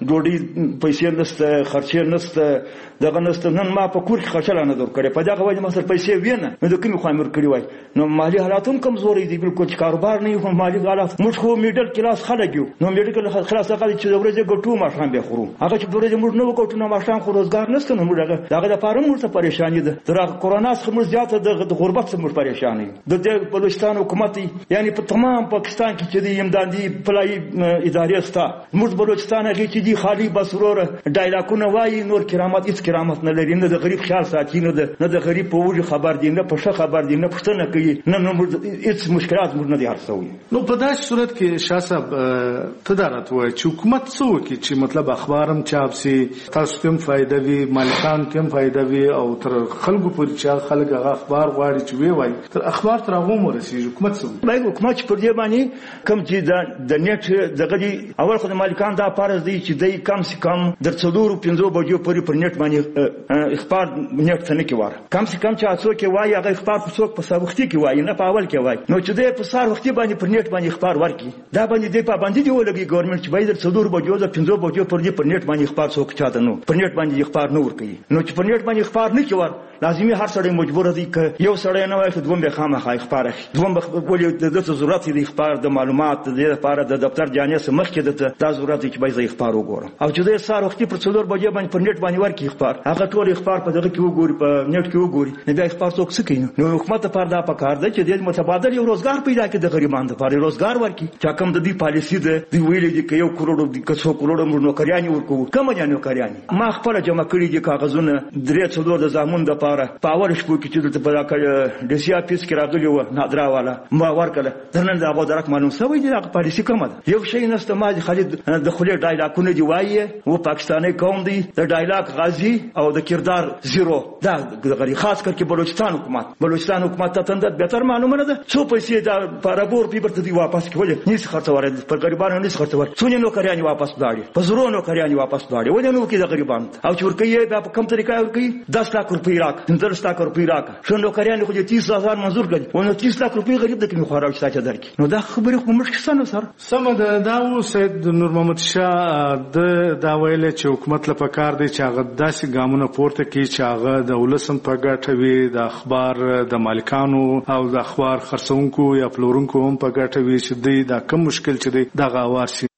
ډوډۍ پیسې نشته خرچې نشته دغه نشته نن ما په کور کې خرچه نه در کړې په دغه وجه ما سره پیسې وینه نو د کومې خوا مې ورکړي وای نو مالی حالات هم کمزوري دي بالکل چې کاروبار نه وي مالی حالات موږ خو میډل کلاس خلک یو نو میډل کلاس هغه چې د ورځې ګټو ماښام به خورو هغه چې د ورځې موږ نه وکړو نو ماښام خو روزګار نشته نو موږ دغه لپاره موږ ته پریشانی ده تر کرونا څخه موږ زیاته د غربت څخه موږ پریشانی د بلوچستان حکومت یعنی په تمام پاکستان کې چې د امدادي پلای ادارې ستا موږ بلوچستان هغه چې دی خالی بس ورور ډایلاکونه وایي نور کرامت هیڅ کرامت نه لري نه د غریب خیال ساتي نه د غریب په وجه خبر دی نه په ښه خبر دی نه پښتنه کوي نه هیڅ مشکلات موږ نه دي هرڅوي. نو په داسې صورت کې شاه صاحب تدارت وایي چې حکومت څه وکړي چې مطلب اخبارم چاپ سي تاسو ته فائدہ وي مالکان ته فائدہ وي او تر خلکو پورې چې خلک هغه اخبار غواړي چې وی وایي تر اخبار تر هغه مرسي حکومت څه باید حکومت پر دې باندې کم چې د نیټ دغه دی اول خو د مالکان دا فرض دی چې دای کم سي کم در 4-5 بجو پورې پر نیټ باندې اخبار نیټ څنګه کې واره کم سي کم چې تاسو کې وایي هغه اخبار په څوک په سابقتي کې وایي نه په اول کې وایي نو چې دې په سار وخت باندې پر نیټ باندې اخبار ورکي دا باندې دې په باندې دی ولګي ګورنمنت چې باید در 4 بجو د 5 بجو پر دې پر نیټ باندې اخبار څوک چاته نو پر نیټ باندې اخبار نه ورکي نو چې پر نیټ باندې اخبار نه کوي لازمي هر سړی مجبور دی ک یو سړی نه وایي دوم به خامخا اخبار اخلي دوم به ولې د ضرورت دی اخبار د معلومات د لپاره د دفتر جانې سره مخ کې د ضرورت چې باید اخبار وګورم او چې د سار وختي پر 4 بجې باندې پر نیټ باندې ورکی اخبار هغه ټول اخبار په دغه کې وګوري په نیټ کې وګوري نه بیا اخبار څوک څه کوي نو حکومت لپاره دا پکار دی چې د متبادل یو روزګار پیدا کړي د غریبانو لپاره روزګار ورکړي چې کوم د دې پالیسی ده دی ویلې دي ک 1 کروڑ د 100 کروڑ موږ نوکریان ورکو کوم نه نوکریان ما خپل جمع کړی دي کاغذونه 3 د زامن د لپاره پاور شپو کې چې د په د سی اپیس کې راغلی و نادرا والا ما ورکله درنن دا غو درک معلوم سوي دي د پالیسی کومه ده یو شی نسته ما خالد د خولي ډایلاکونه دی وایي او پاکستاني قوم دی د ډایلاک غازی او د کردار زیرو دا غری خاص کر کې بلوچستان حکومت ته تند بهتر معلومه نه ده څو پیسې دا پارابور پیپر ته واپس کول هیڅ خرڅ ورته پر غریبانو نه خرڅ ورته څونه نوکریان واپس لاړي په زرو نوکریان واپس لاړي ونه نو کې د غریبانو او چې ورکه دا په کوم طریقه ورکه 10 لک روپۍ راک 10 لک روپۍ راک شو نوکریان خو 30000 منظور کړي ونه 30 لک روپۍ غریب د کوم خوراک ساته درکې نو دا خبره خو مشکل نه سر سم ده دا سید نور محمد شاه د دا ویل چې حکومت لپاره کار دی چې هغه داسې ګامونه پورته کړي چې هغه د ولسم په ګټه وي د اخبار د مالکانو او د اخبار خرڅونکو یا پلورونکو هم په ګټه وي چې دوی دا کم مشکل چې دی دغه اوار شي.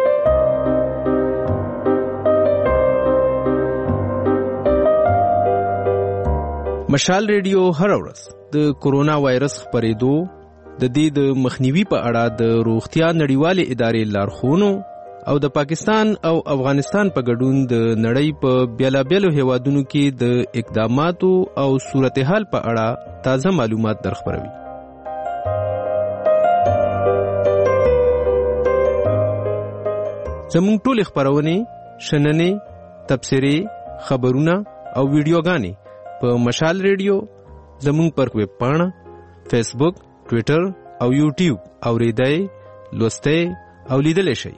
مشال ریډیو هر ورځ د کورونا وایرس خپرېدو د دې د مخنیوي په اړه د روغتیا نړیوالې ادارې لارښوونو او د پاکستان او افغانستان په ګډون د نړۍ په بیلابیلو هیوادونو کې د اقداماتو او صورتحال په اړه تازه معلومات درخبروي. زموږ ټول خبرونه شننې تبصرې خبرونه او ویډیوګانې په مشال ریډیو زموږ پر ویب پاڼه فیسبوک ټویټر او یوټیوب اوریدای لوستای او لیدلای شئ.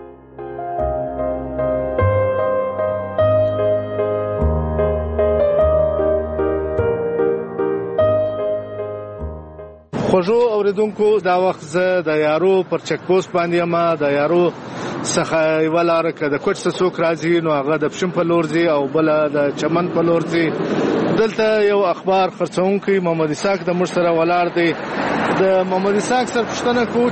خوږو اوریدونکو دا وخت زه د یارو پر چک پوسټ باندې ما د یارو څخه یو لار کې د کوټ څوک راځي نو هغه د پښم په لور ځي او بل د چمن په لور ځي. دلته یو اخبار خرڅونکي محمد اسحاق د مشتره ولاړ دی د محمد اسحاق سره پوښتنه کوو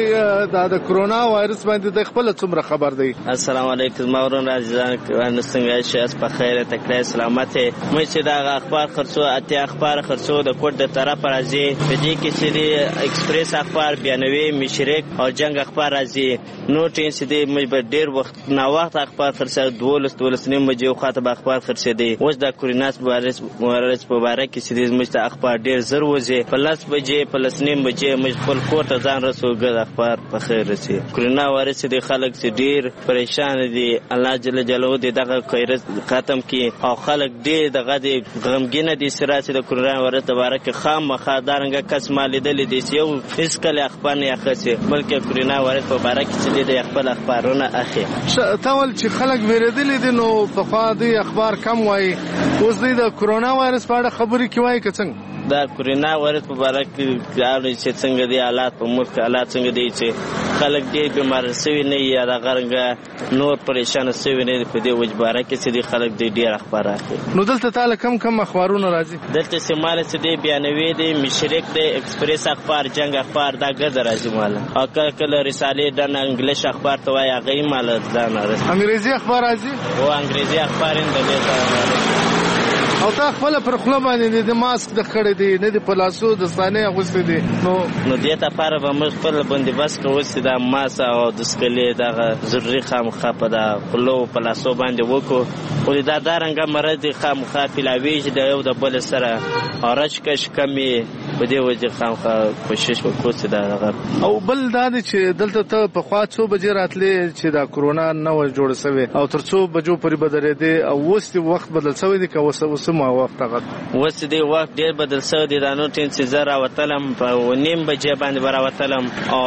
چې د کرونا وایرس باندې د خپل څومره خبر دی. السلام علیکم مورون عزیزان څنګه شئ په خیر تکلیف سلامت مې چې دا اخبار خرڅو اتیا اخبار خرڅو د کوټ د طرف راځي په دې کې چې ایکسپریس اخبار بیانوي مشرک او جنگ اخبار راځي نو ټین چې دې مې ډېر وخت نا وخت اخبار خرڅه 12 نیم بجې خاطب اخبار خرڅه دي اوس د کورونا وایرس مبارک چې دې مې اخبار ډېر زر وځي په 10 بجې په 10 نیم بجې مې خپل کور ته ځان رسوګ اخبار په خیر رسي. کورونا وایرس دې خلک چې ډېر پریشان دي الله جل جلاله دې دغه وایرس ختم کړي او خلک دې دغه دې غمګین دي سره د کورونا وایرس مبارک خامخا دارنګه کس مالیدل دي یو هیڅ کله اخبار نه اخسي بلکې کورونا وایرس مبارک چې دې خپل اخبارونه اخی تاول چې خلک ویریدل دي نو په خوا دې اخبار کم وای اوس دې د کورونا وایرس په اړه خبرې کوي که څنګه دا کورونا وایرس مبارک اړه چې څنګه دي حالات په ملک حالات څنګه دي چې خلک دې بیمار شوي نه یا د غرنګ نور پریشان شوي نه په دې وجباره کې چې دې خلک دې ډیر اخبار اخلي. نو دلته تعالی کم اخبارونه راځي دلته سیماله چې دې بیانوي دې مشرک دې ایکسپریس اخبار جنگ اخبار دا ګرځ راځي ماله او کله رساله د انګلیش اخبار ته وایي هغه ماله دا نه انګریزي اخبار راځي او انګریزي اخبار هم دلته او تا خپل پر خپل باندې د ماسک د خړې دي نه د پلاسو د ستانه اغوستې دي نو دې ته لپاره به موږ خپل باندې بس کوو چې دا ماس او د سکلې د ضروري خامخا په د خلو پلاسو باندې وکړو خو دا دارنګه مرض خامخا پلاوي چې د یو د بل سره اورچ کش کمی په دې وجه خامخا کوشش وکړو چې دا او بل دا چې دلته ته په خوا څو بجې راتلې چې دا کورونا نو جوړ شوی او تر څو بجو پورې بدلې دي او اوس وخت بدل شوی دی که اوس ما وخت غد اوس دې وخت ډېر بدل شوی دی دا نو ټین چې زرا وتلم په 9 بجې باندې برا وتلم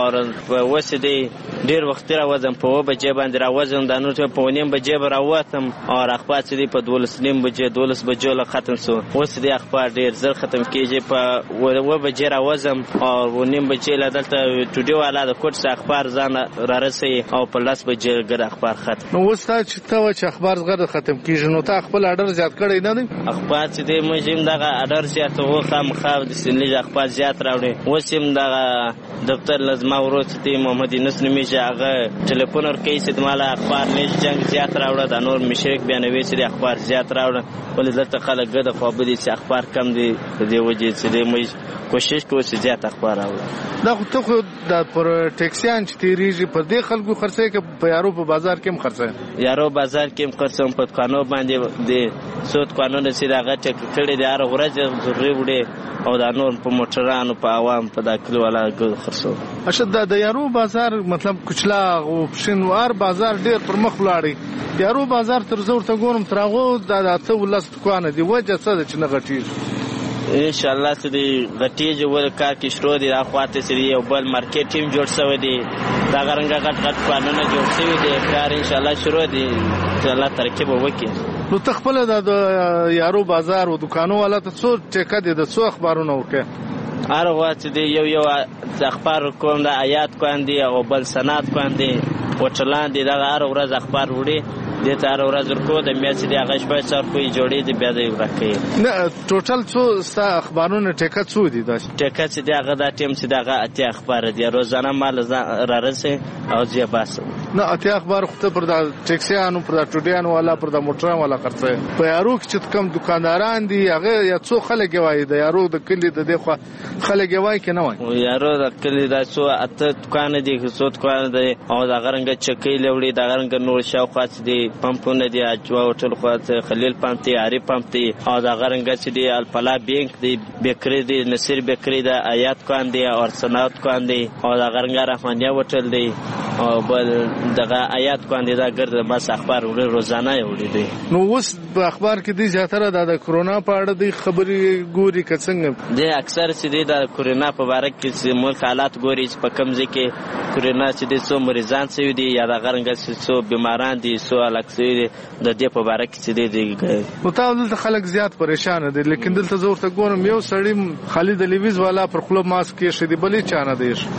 او اوس دې ډېر وخت را وزم په 2 بجې باندې را وزم دا نو په 9 بجې برا وتم او اخبار چې دې په 12 بجې 12 بجې لا ختم شو اوس دې اخبار ډېر زر ختم کیږي په 2 بجې را وزم او 9 بجې لا دلته ټوډي والا د کوټ څخه اخبار ځان را رسي او په 10 بجې ګر اخبار ختم. نو اوس تا چې اخبار غره ختم کیږي نو تا خپل اډر زیات کړی نه دی اخبار چې دې مجم دغه اډر زیات وو خامخا د سنلي اخبار زیات راوړي اوس هم دغه دفتر لازم ورو چې محمد انس نمیږي هغه ټلیفون ورکوي چې مالا اخبار نش جنگ زیات راوړه د نور مشرک بیانوي چې اخبار زیات راوړه ولې دلته خلک ګډه خو به دي چې اخبار کم دي په دې وجه چې دې مې کوشش کوي چې زیات اخبار راوړي. دا خو د پر ټیکسیان چې تیریږي پر دې خلکو خرڅه کې په یارو په بازار کې هم خرڅه یارو بازار کې هم خرڅم په قانون باندې د سود قانون چې راغټ کړي د هر ورځ ضروري وړي او د نور په موټرانو په عوام په داخلي والا خرڅو. اشد د یارو بازار مطلب کچلا او شینوار بازار ډیر پر مخ ولاړی یارو بازار تر زور ته ګورم ترغو د اته ولس دکان دی وجه څه د چې نه غټیږي ان شاء الله چې دی غټیږي ول کار کې شروع دي اخواته سری یو بل مارکیټ ټیم جوړ شوی دی دا غرنګ غټ پلانونه جوړ شوی دی کار ان شاء الله شروع دي چې الله ترکیب وکړي. نو تخپل د یارو بازار او دکانو والا ته څو ټیکه دي د څو اخبارونه وکړي هر وخت دی یو اخبار کوم د آیات کاندي او بل سند کاندي وټلان دي دا هر ورځ اخبار وړي د تار ورځ ورکو د میاشتې د هغه شپه څار کوی جوړې د بیا د ورکې نه ټوټل څو ستا اخبارونه ټیکه څو دي دا ټیکه چې دغه د ټیم چې دغه اتیا اخبار دي روزانه مال را رسي او زی باس نه اتیا اخبار خو ته پر د ټیکسیانو پر د ټوډیانو والا پر د موټرانو والا خرڅه په یارو چې کم دکانداران دي هغه یا څو خلک وایي د یارو د کلی د دغه خلک وایي کنه وایي یارو د کلی د څو اته دکان دي څو دکان دي او د غرنګ چکی لوړي د غرنګ نور شاوخات دي پمپونه دي اجوا هوټل خواته خلیل پمپ دي عاری پمپ دي او د غرنګ چې دي الفلا بانک دي بیکری دي نصیر بیکری د آیات کان دي او سنات کان دي او د غرنګ رحمانیه هوټل دي او بل دغه آیات کان دي دا ګرځي بس اخبار روزانه وړي دي. نو اوس په اخبار کې دي زیاتره د کرونا په اړه دي خبري ګوري کڅنګ دي اکثر چې دي د کرونا په اړه کې ملک حالات ګوري په کمزې کې کرونا چې دي څو مریضان سوي دي یا د غرنګ څو بیماران دي څو الکسوي دي د دې په اړه کې چې دي نو تاسو خلک زیات پریشان دي لیکن دلته زور ته ګورم یو سړی خالد لیویز والا پر خپل ماسک کې شدي بلې چانه دی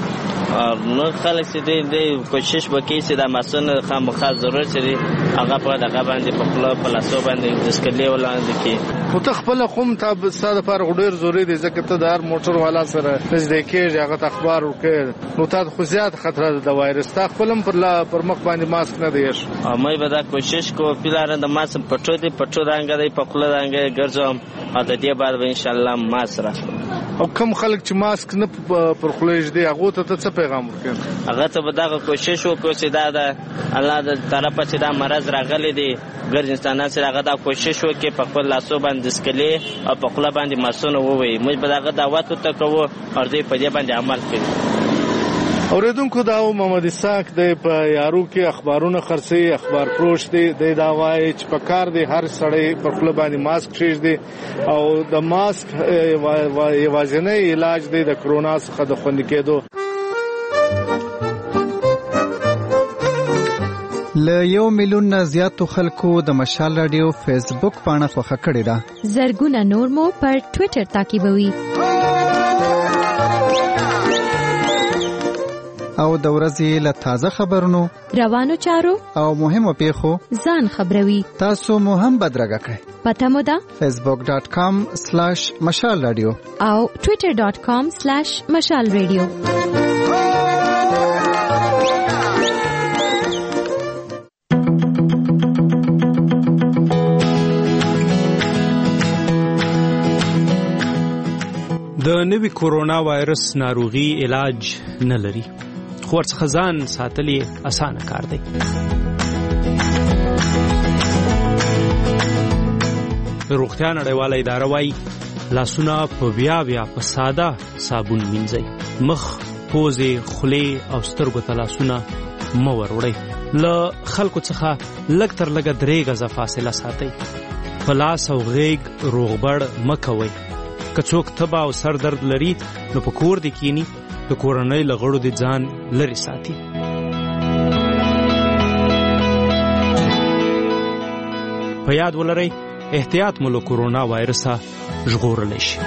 نو خلک چې د کوشش وکړي چې د ماسونو خامخا ضرورت دی هغه په دغه باندې په خپل په لاسو باندې د سکلې ولاندې کې خو ته خپل قوم ته ستاسو لپاره ډېر ضروري دی ځکه ته د هر موټر والا سره نږدې کېږي هغه اخبار وکړي نو ته خو زیات خطر ده د وایرس تا خپلم پر مخ باندې ماسک نه دیش مې به دا کوشش کو پیلاره د ماسک پټو دانګه دی په خپل دانګه ګرځم او د دې بعد به ان شاء الله ماسک راخلم او کوم خلک چې ماسک نه پر خولېج دی هغه ته څه پیغام ورکړي هغه ته به دا کوشش وکړو چې دا د الله د طرفه چې دا مرض راغلی دی ګرځ انسانان سره هغه دا کوشش وکړي په خپل لاسو باندې سکلې او په خپل باندې ماسونه ووي موږ به دا دعوت وکړو او دې په دې باندې عمل کوي. اوریدونکو دا محمد اسحاق د په یارو کې اخبارونه خرڅي اخبار فروش دی د دا وایي چې په کار دی هر سړی په خپل باندې ماسک شیش دی او د ماسک یوازینی علاج دی د کرونا څخه د خوندي کېدو. له 1 میلیون نه زیاتو خلکو د مشال رادیو فیسبوک پاڼه خوښه کړې ده. زرګونه نور مو پر ټوئیټر تعقیبوي. او د ورځې له تازه خبرونو روانو چارو او مهمو پیښو ځان خبروي. تاسو مو هم بدرګه کړئ. پته مو ده facebook.com/مشال رادیو او twitter.com/مشال رادیو. د نوي کورونا وایرس ناروغي علاج نه لري خو ورڅخه ځان ساتل یې اسانه کار دی. روغتیا نړیواله اداره وايي لاسونه په بیا په ساده صابون مینځئ. مخ، پوزې، خولې او سترګو ته لاسونه مه وروړئ. له خلکو څخه لږ تر لږه 3 غزه فاصله ساتئ. په لاس او غېږ روغبړ مه کوئ. که څوک تبه او سر درد لري نو په کور دې کینی د کورنۍ له غړو دې ځان لرې ساتي. په یاد ولرئ احتیاط مو له کورونا وایرسه ژغورلی شي.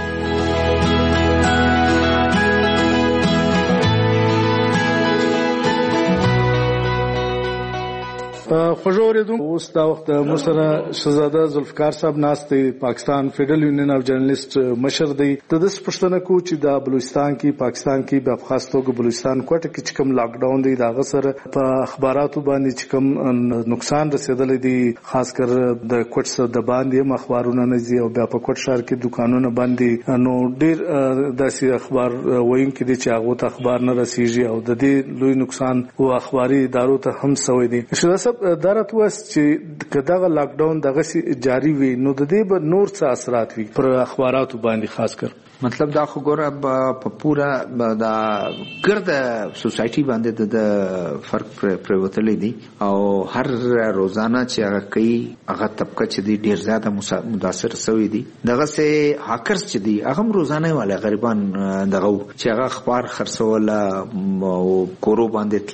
خوږو اوریدونکو اوس دا وخت مسره شهزاده ذوالفقار صاحب ناست دی پاکستان فیډرل یونین اف جرنالیست مشر دی د دې پښتنه کو چې د بلوچستان کې پاکستان کې په خاص توګه بلوچستان کوټه کې چې کوم لاک ډاون دی دا غسر په اخباراتو باندې چې کوم نقصان رسیدلی دی خاص کر د کوټ سره د باندې مخبارونه نه زی او بیا په کوټ شهر کې دکانونه باندې نو ډیر داسې اخبار وایي کې دي چې هغه ته اخبار نه رسیږي او د دې لوی نقصان او اخباري ادارو ته هم سوي دي. دارت واس چې کداغه لاک ډاون دغه جاری وي نو د دې به نور څه اثرات وي پر اخباراتو باندې خاص کر مطلب دا خو ګوره په پورا دا ګرد سوسایټي باندې د فرق پروتلې دي او هر روزانه چې هغه کوي هغه طبقه چې دي ډیر زیاته متاثر شوی دي. دغه سه هاکرز چې دي هغه روزانه والا غریبان دغه چې هغه اخبار خرڅول او کورو باندې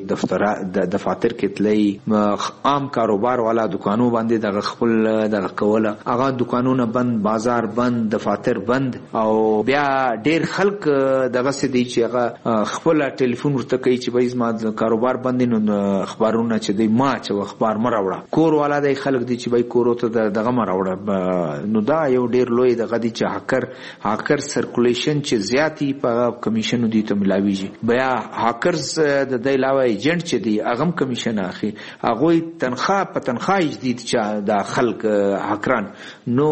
تللی دفاتر کې تللی عام کاروبار والا دکانو باندې دغه خپل دغه کوله هغه دکانونه بند بازار بند دفاتر بند او بیا ډیر خلک دغه څه دی چې هغه خپل ټلیفون ورته کوي چې بای زما کاروبار بند نو اخبارونه چې دی ما چې اخبار مراوړه کور والا دی خلک دی چې بای کورو ته دغه مراوړه نو دا یو ډیر لوی دغه دی چې هاکر سرکولیشن چې زیاتی په کمیشن دی ته ملاویږي بیا هاکرز د دې علاوه ایجنټ چې دی هغه کمیشن اخی هغه تنخواه په تنخواه جديد چې دا خلک هاکران نو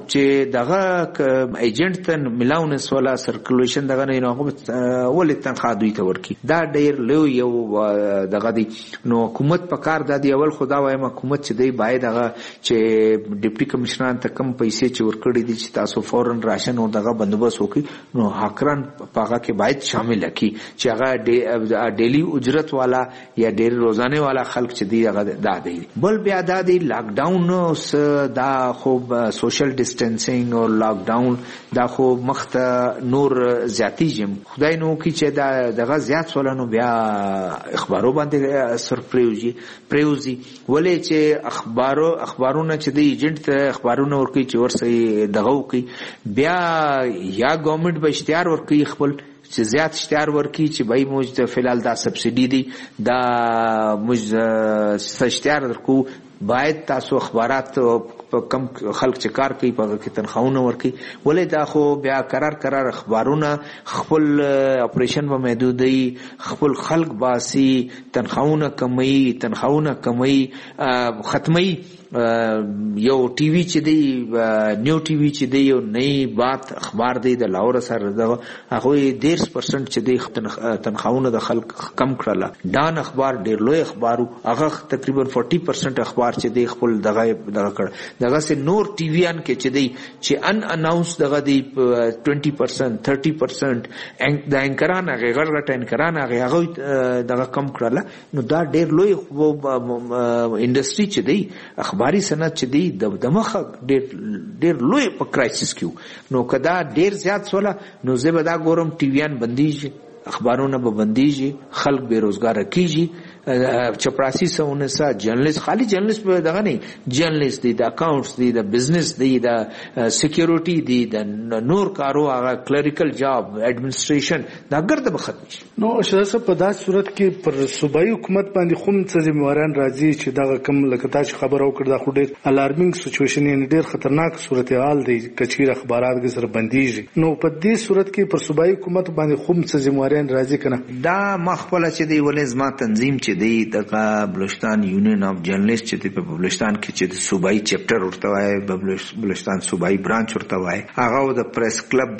چې دغه ایجنټ ته ملاونس ولا سرکولیشن دغه نه ولې تنخواه دوی ته ورکی دا ډیر لوی یو دغه دی. نو حکومت په کار د اول خدا وایم حکومت چې دی باید دغه چې ډیپټي کمشنران ته کم پیسې چې ورکړي دي چې تاسو فورن راشن او دغه بندوبست وکړي نو هاکران په هغه کې باید شامل کړي چې هغه ډیلی اجرت والا یا ډیر روزانه والا خلک چې دی هغه دا دی. بل بیا دا دی لاک ډاون اوس دا خو سوشل ډیسټنسینګ او لاک ډاون دا خو مخته نور زیاتی جم خدای نو کی چې دغه زیات ولنو بیا اخبارو باندې اثر پریوزي ولې چې اخبارونه چې د ایجنټ ته اخبارونه ورکي چې ورسې دغه کوي بیا یا ګورنمنت به اشتهار ورکي خپل چې زیات اشتهار ورکړي چې بای موږ د فلال دا سبسيډي دي دا موږ اشتهار درکو باید تاسو اخبارات کم خلق چې کار کوي په کې تنخواونه ورکړي ولې دا خو بیا قرار اخبارونه خپل اپریشن په محدودي خپل خلق باسي تنخواونه کمي ختمي یو ټي وی چې دی نیو ټي وی چې دی یو نئی بات اخبار دی د لاهور سره د هغه 10% چې دی تنخواونه د خلق کم کړله ډان اخبار ډیر لوی اخبارو هغه تقریبا 40% اخبار چې دی خپل دغه کړ دغه سه نور ټي وی ان کې چې دی چې ان اناونس دغه دی 20% 30% د انکران هغه غړغټ انکران هغه دغه کم کړله نو دا ډیر لوی انډستری چې دی اخباری صنعت چې دی د مخه ډیر لوی په کرایسس کې نو کدا ډیر زیات سوله نو زه به دا ګورم ټي وی ان بنديږي اخبارونه به بنديږي خلک بیروزګار کیږي چپراسی سونه سا جرنالست خالی جرنالست به دغه نه جرنالست دی د اکاونټس دی د بزنس دی د سکیورټي دی د نور کارو هغه کلریکل جاب ایڈمنسټریشن دا ګرد به ختم شي نو شاته په داسې صورت کې پر صوبایي حکومت باندې کوم څه ذمہواران راځي چې دا کم لکه تاسو خبر او کړ دا خو ډیر الارمینګ سچويشن یعنی ډیر خطرناک صورتحال دی کچیر اخبارات کې سره بنديږي نو په دې صورت کې پر صوبایي حکومت باندې کوم څه ذمہواران راځي کنه دا مخبل چې دی ولې زما تنظیم چې دی د بلوچستان یونین اف جرنالست چې په بلوچستان کې چې صوبایي چپټر ورته وای بلوچستان صوبایي برانچ ورته وای هغه د پریس کلب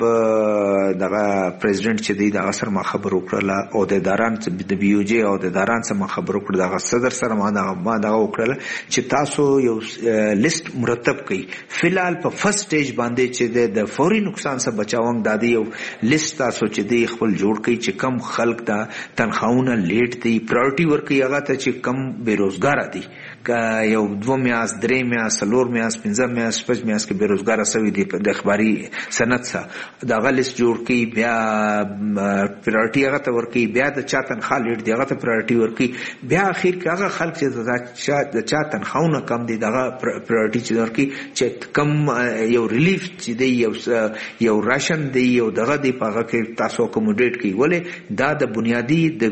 دغه پریزیدنت چې دی د اثر ما خبر وکړه او د اداران د بیو جی او د اداران سره خبر وکړه دغه صدر سره ما دغه وکړه چې تاسو یو لیست مرتب کړئ فلحال په فرست سټیج باندې چې د فوري نقصان څخه بچاوم د یو لیست تاسو چې دی خپل جوړ کړئ چې کم خلک دا تنخواونه لیټ دی پرایورټي ورکړي هغه ته چې کم بیروزګار دي یو 2 میاس 3 میاس 4 میاس 15 میاس 5 میاس کې بیروزګار سوي دي د اخباري صنعت څخه دا غلیس جوړ کړي بیا پرایورټي هغه ته ورکړي بیا د چا تنخواه لیټ دی هغه ته پرایورټي ورکړي بیا اخر کې هغه خلک چې د چا تنخواهونه کم دي دغه پرایورټي چې ورکړي چې کم یو ریلیف چې دی یو راشن دی یو دغه دی په هغه کې تاسو اکوموډیټ کړئ ولې دا د بنیادی د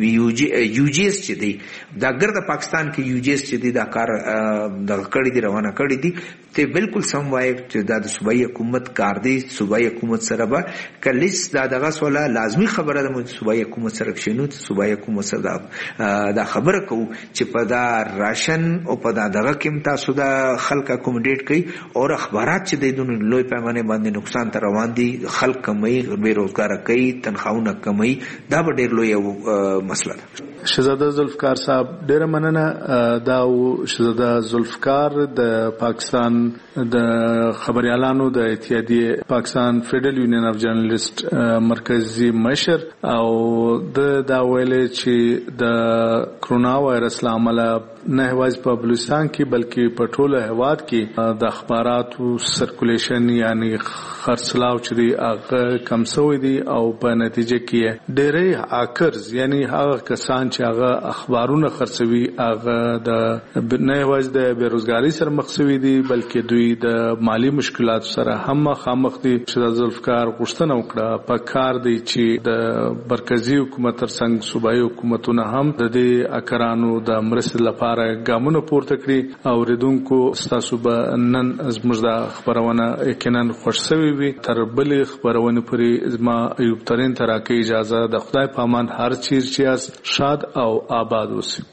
یوجیس چې دی دا ګرد پاکستان کې یوجیس چې دا کار د کړي دی روانه کړي دي ته بالکل سم وایي چې دا د صوبایي حکومت کار دی صوبایي حکومت سره به کلیس دا دغه سواله لازمی خبره ده صوبایي حکومت سره شنو صوبایي حکومت سره دا خبره کوو چې په دا راشن او په دغه کې تاسو دا خلک اکوموډیټ کړي او اخبارات چې د دونو لوی پیمانه باندې نقصان تر روان دي خلک کمي بیروزګار کوي تنخواهونه کمي دا به ډیر لوی مسله ده شهزاده ذوالفقار صاحب ډیره مننه دا شهزاده ذوالفقار د پاکستان د خبريالانو د اتحادیه پاکستان فیډرل یونین اف جرنالست مرکزی مشر او دا ویلې چې د کرونا وایرس لامل نه هواز په بلوچستان کې بلکې په ټوله هواد کې د اخباراتو سرکولیشن یعنی خرڅلاو چې هغه کم شوی دی او په نتیجه کې ډېرې هاکرز یعنی هغه کسان چې هغه اخبارونه خرڅوي هغه د نه هواز د بیروزګاری سره مخ شوی دي بلکې دوی د مالی مشکلات سره هم مخامخ دي شهزاده ذوالفقار غوښتنه وکړه په کار دی چې د مرکزی حکومت ترڅنګ صوبایي حکومتونه هم د دې اکرانو د مرستې لپاره ګامونه پورته کړي او ریدونکو تاسو به نن زموږ د خبرونه یقینا خوش شوي وي تر بلې خبرونه پورې زما ایوب ترين تراکه اجازه د خدای په امان هر چیز چې شاد او آباد اوسئ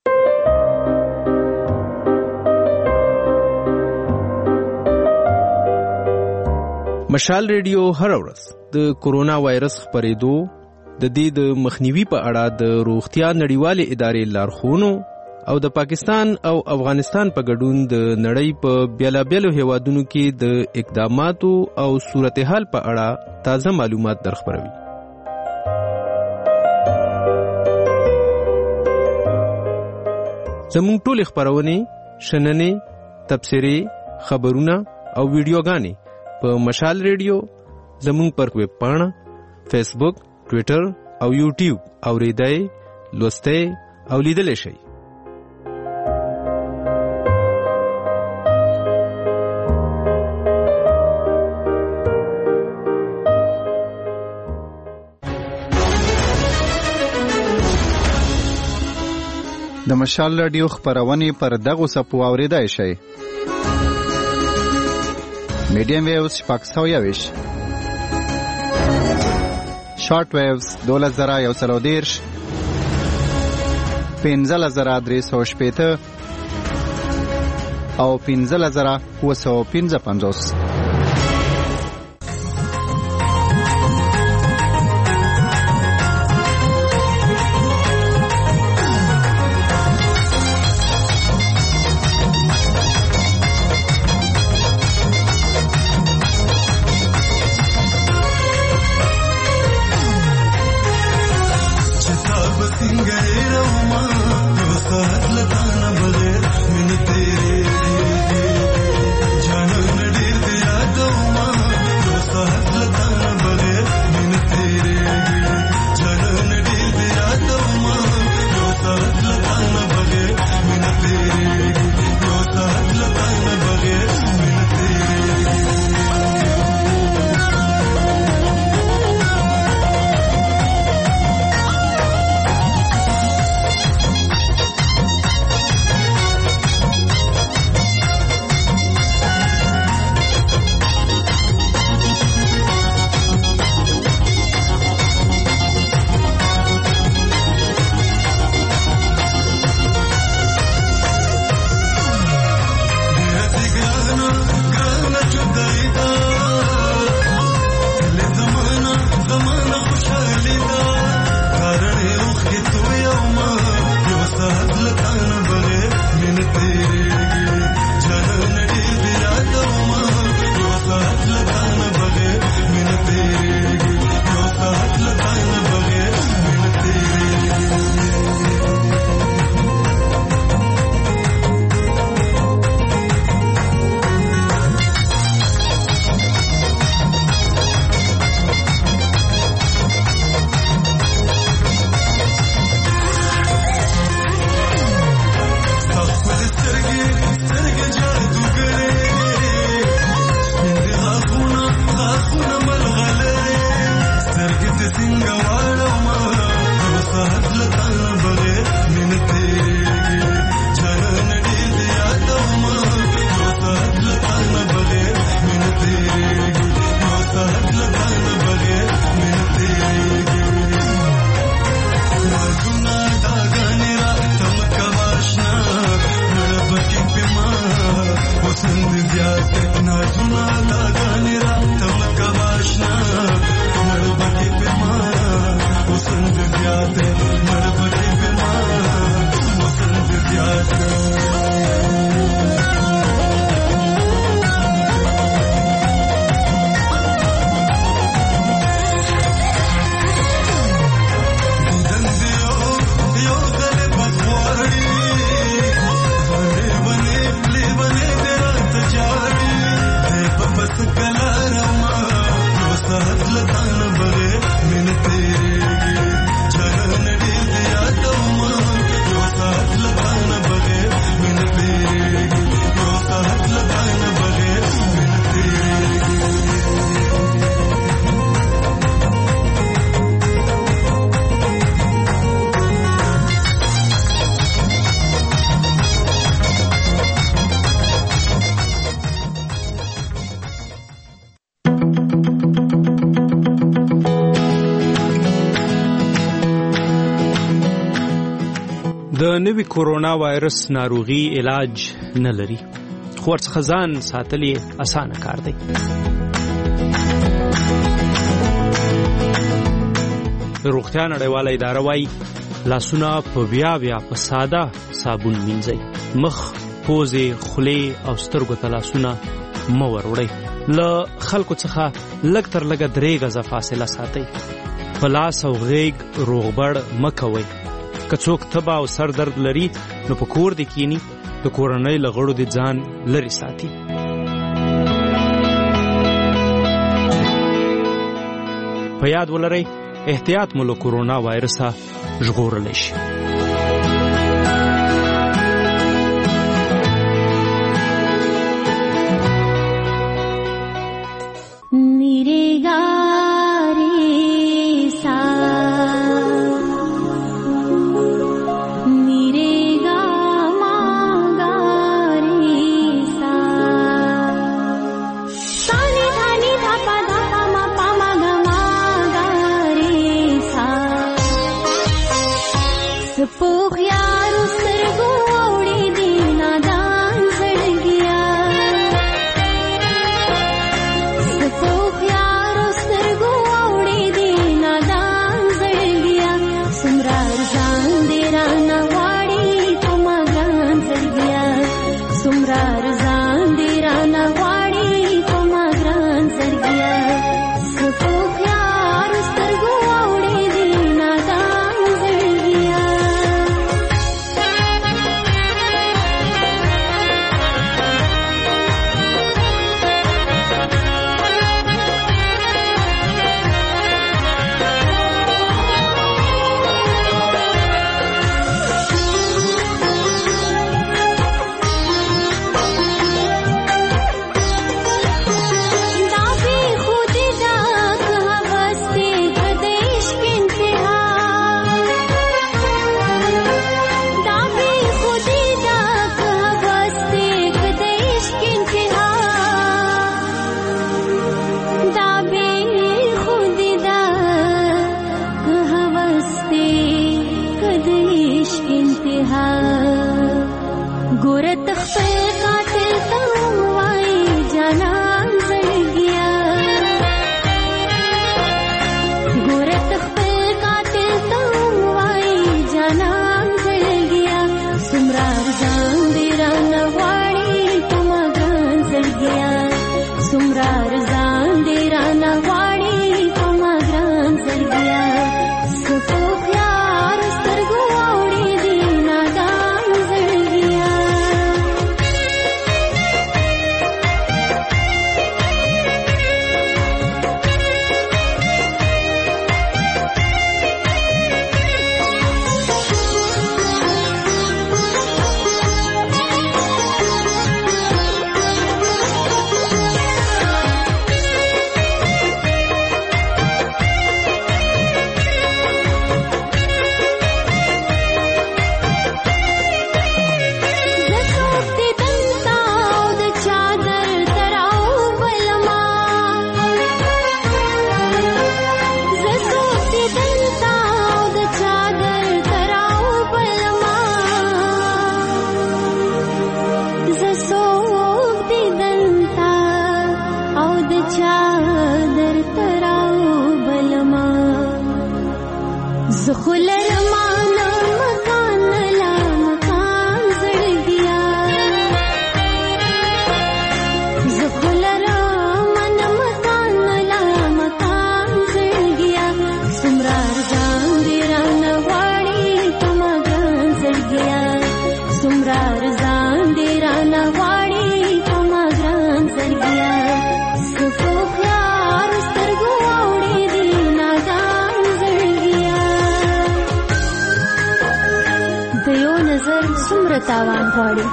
مشال ریډیو هر ورځ د کورونا وایرس خپرېدو د دې د مخنیوي په اړه د روغتیا نړیوالې ادارې لارښوونو او د پاکستان او افغانستان په ګډون د نړۍ په بیلابیلو هیوادونو کې د اقداماتو او صورتحال په اړه تازه معلومات درخبروي. زموږ ټول خبرونه شننې تبصرې خبرونه او ویډیوګانې په مشال ریډیو زموږ پر ویب پاڼه فیسبوک ټوئیټر او یوټیوب اوریدای لوستئ او لیدلای شئ. د مشال رادیو خبرونه پر دغه سپو اوریدای شي. میډیم ویوز شپږ سوه یویش، شارټ ویوز 2130، 15350 او 15755. د نوي کورونا وایرس ناروغي علاج نه لري، خو ورڅخه ځان ساتل یې اسانه کار دی. روغتیا نړیواله اداره وايي لاسونه په بیا په ساده صابون مینځئ. مخ، پوزې، خولې او سترګو ته لاسونه مه وروړئ. له خلکو څخه لږ تر لږه 3 غزه فاصله ساتئ. په لاس او غیږ روغبړ مه کوئ. که څوک تبه او سر درد لري نو په کور دې کینی، د کورنۍ له غړو دې ځان لرې ساتي. په یاد ولرئ احتیاط مو له کورونا وایرسه ژغورلی شي. मेरे تاوان غواړي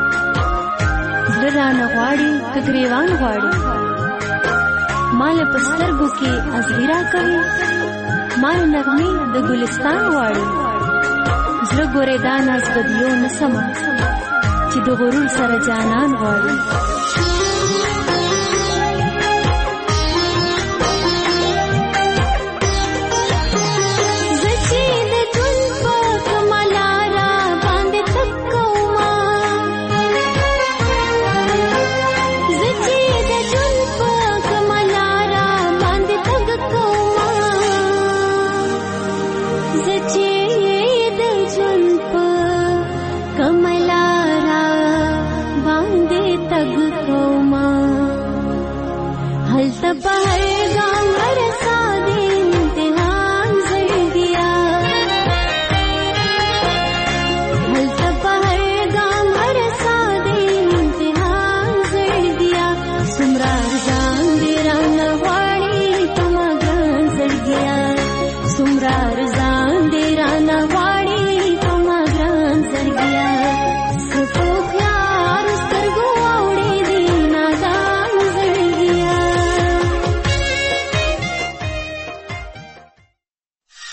زړه رانه غواړي که ګریوان غواړي مال په سترګو کې ازغیرا کوي مال نغمې د ګلستان غواړي زړه ګورې دا ناز بدیو نسمه چې د غرور سره جانان غواړي Sumra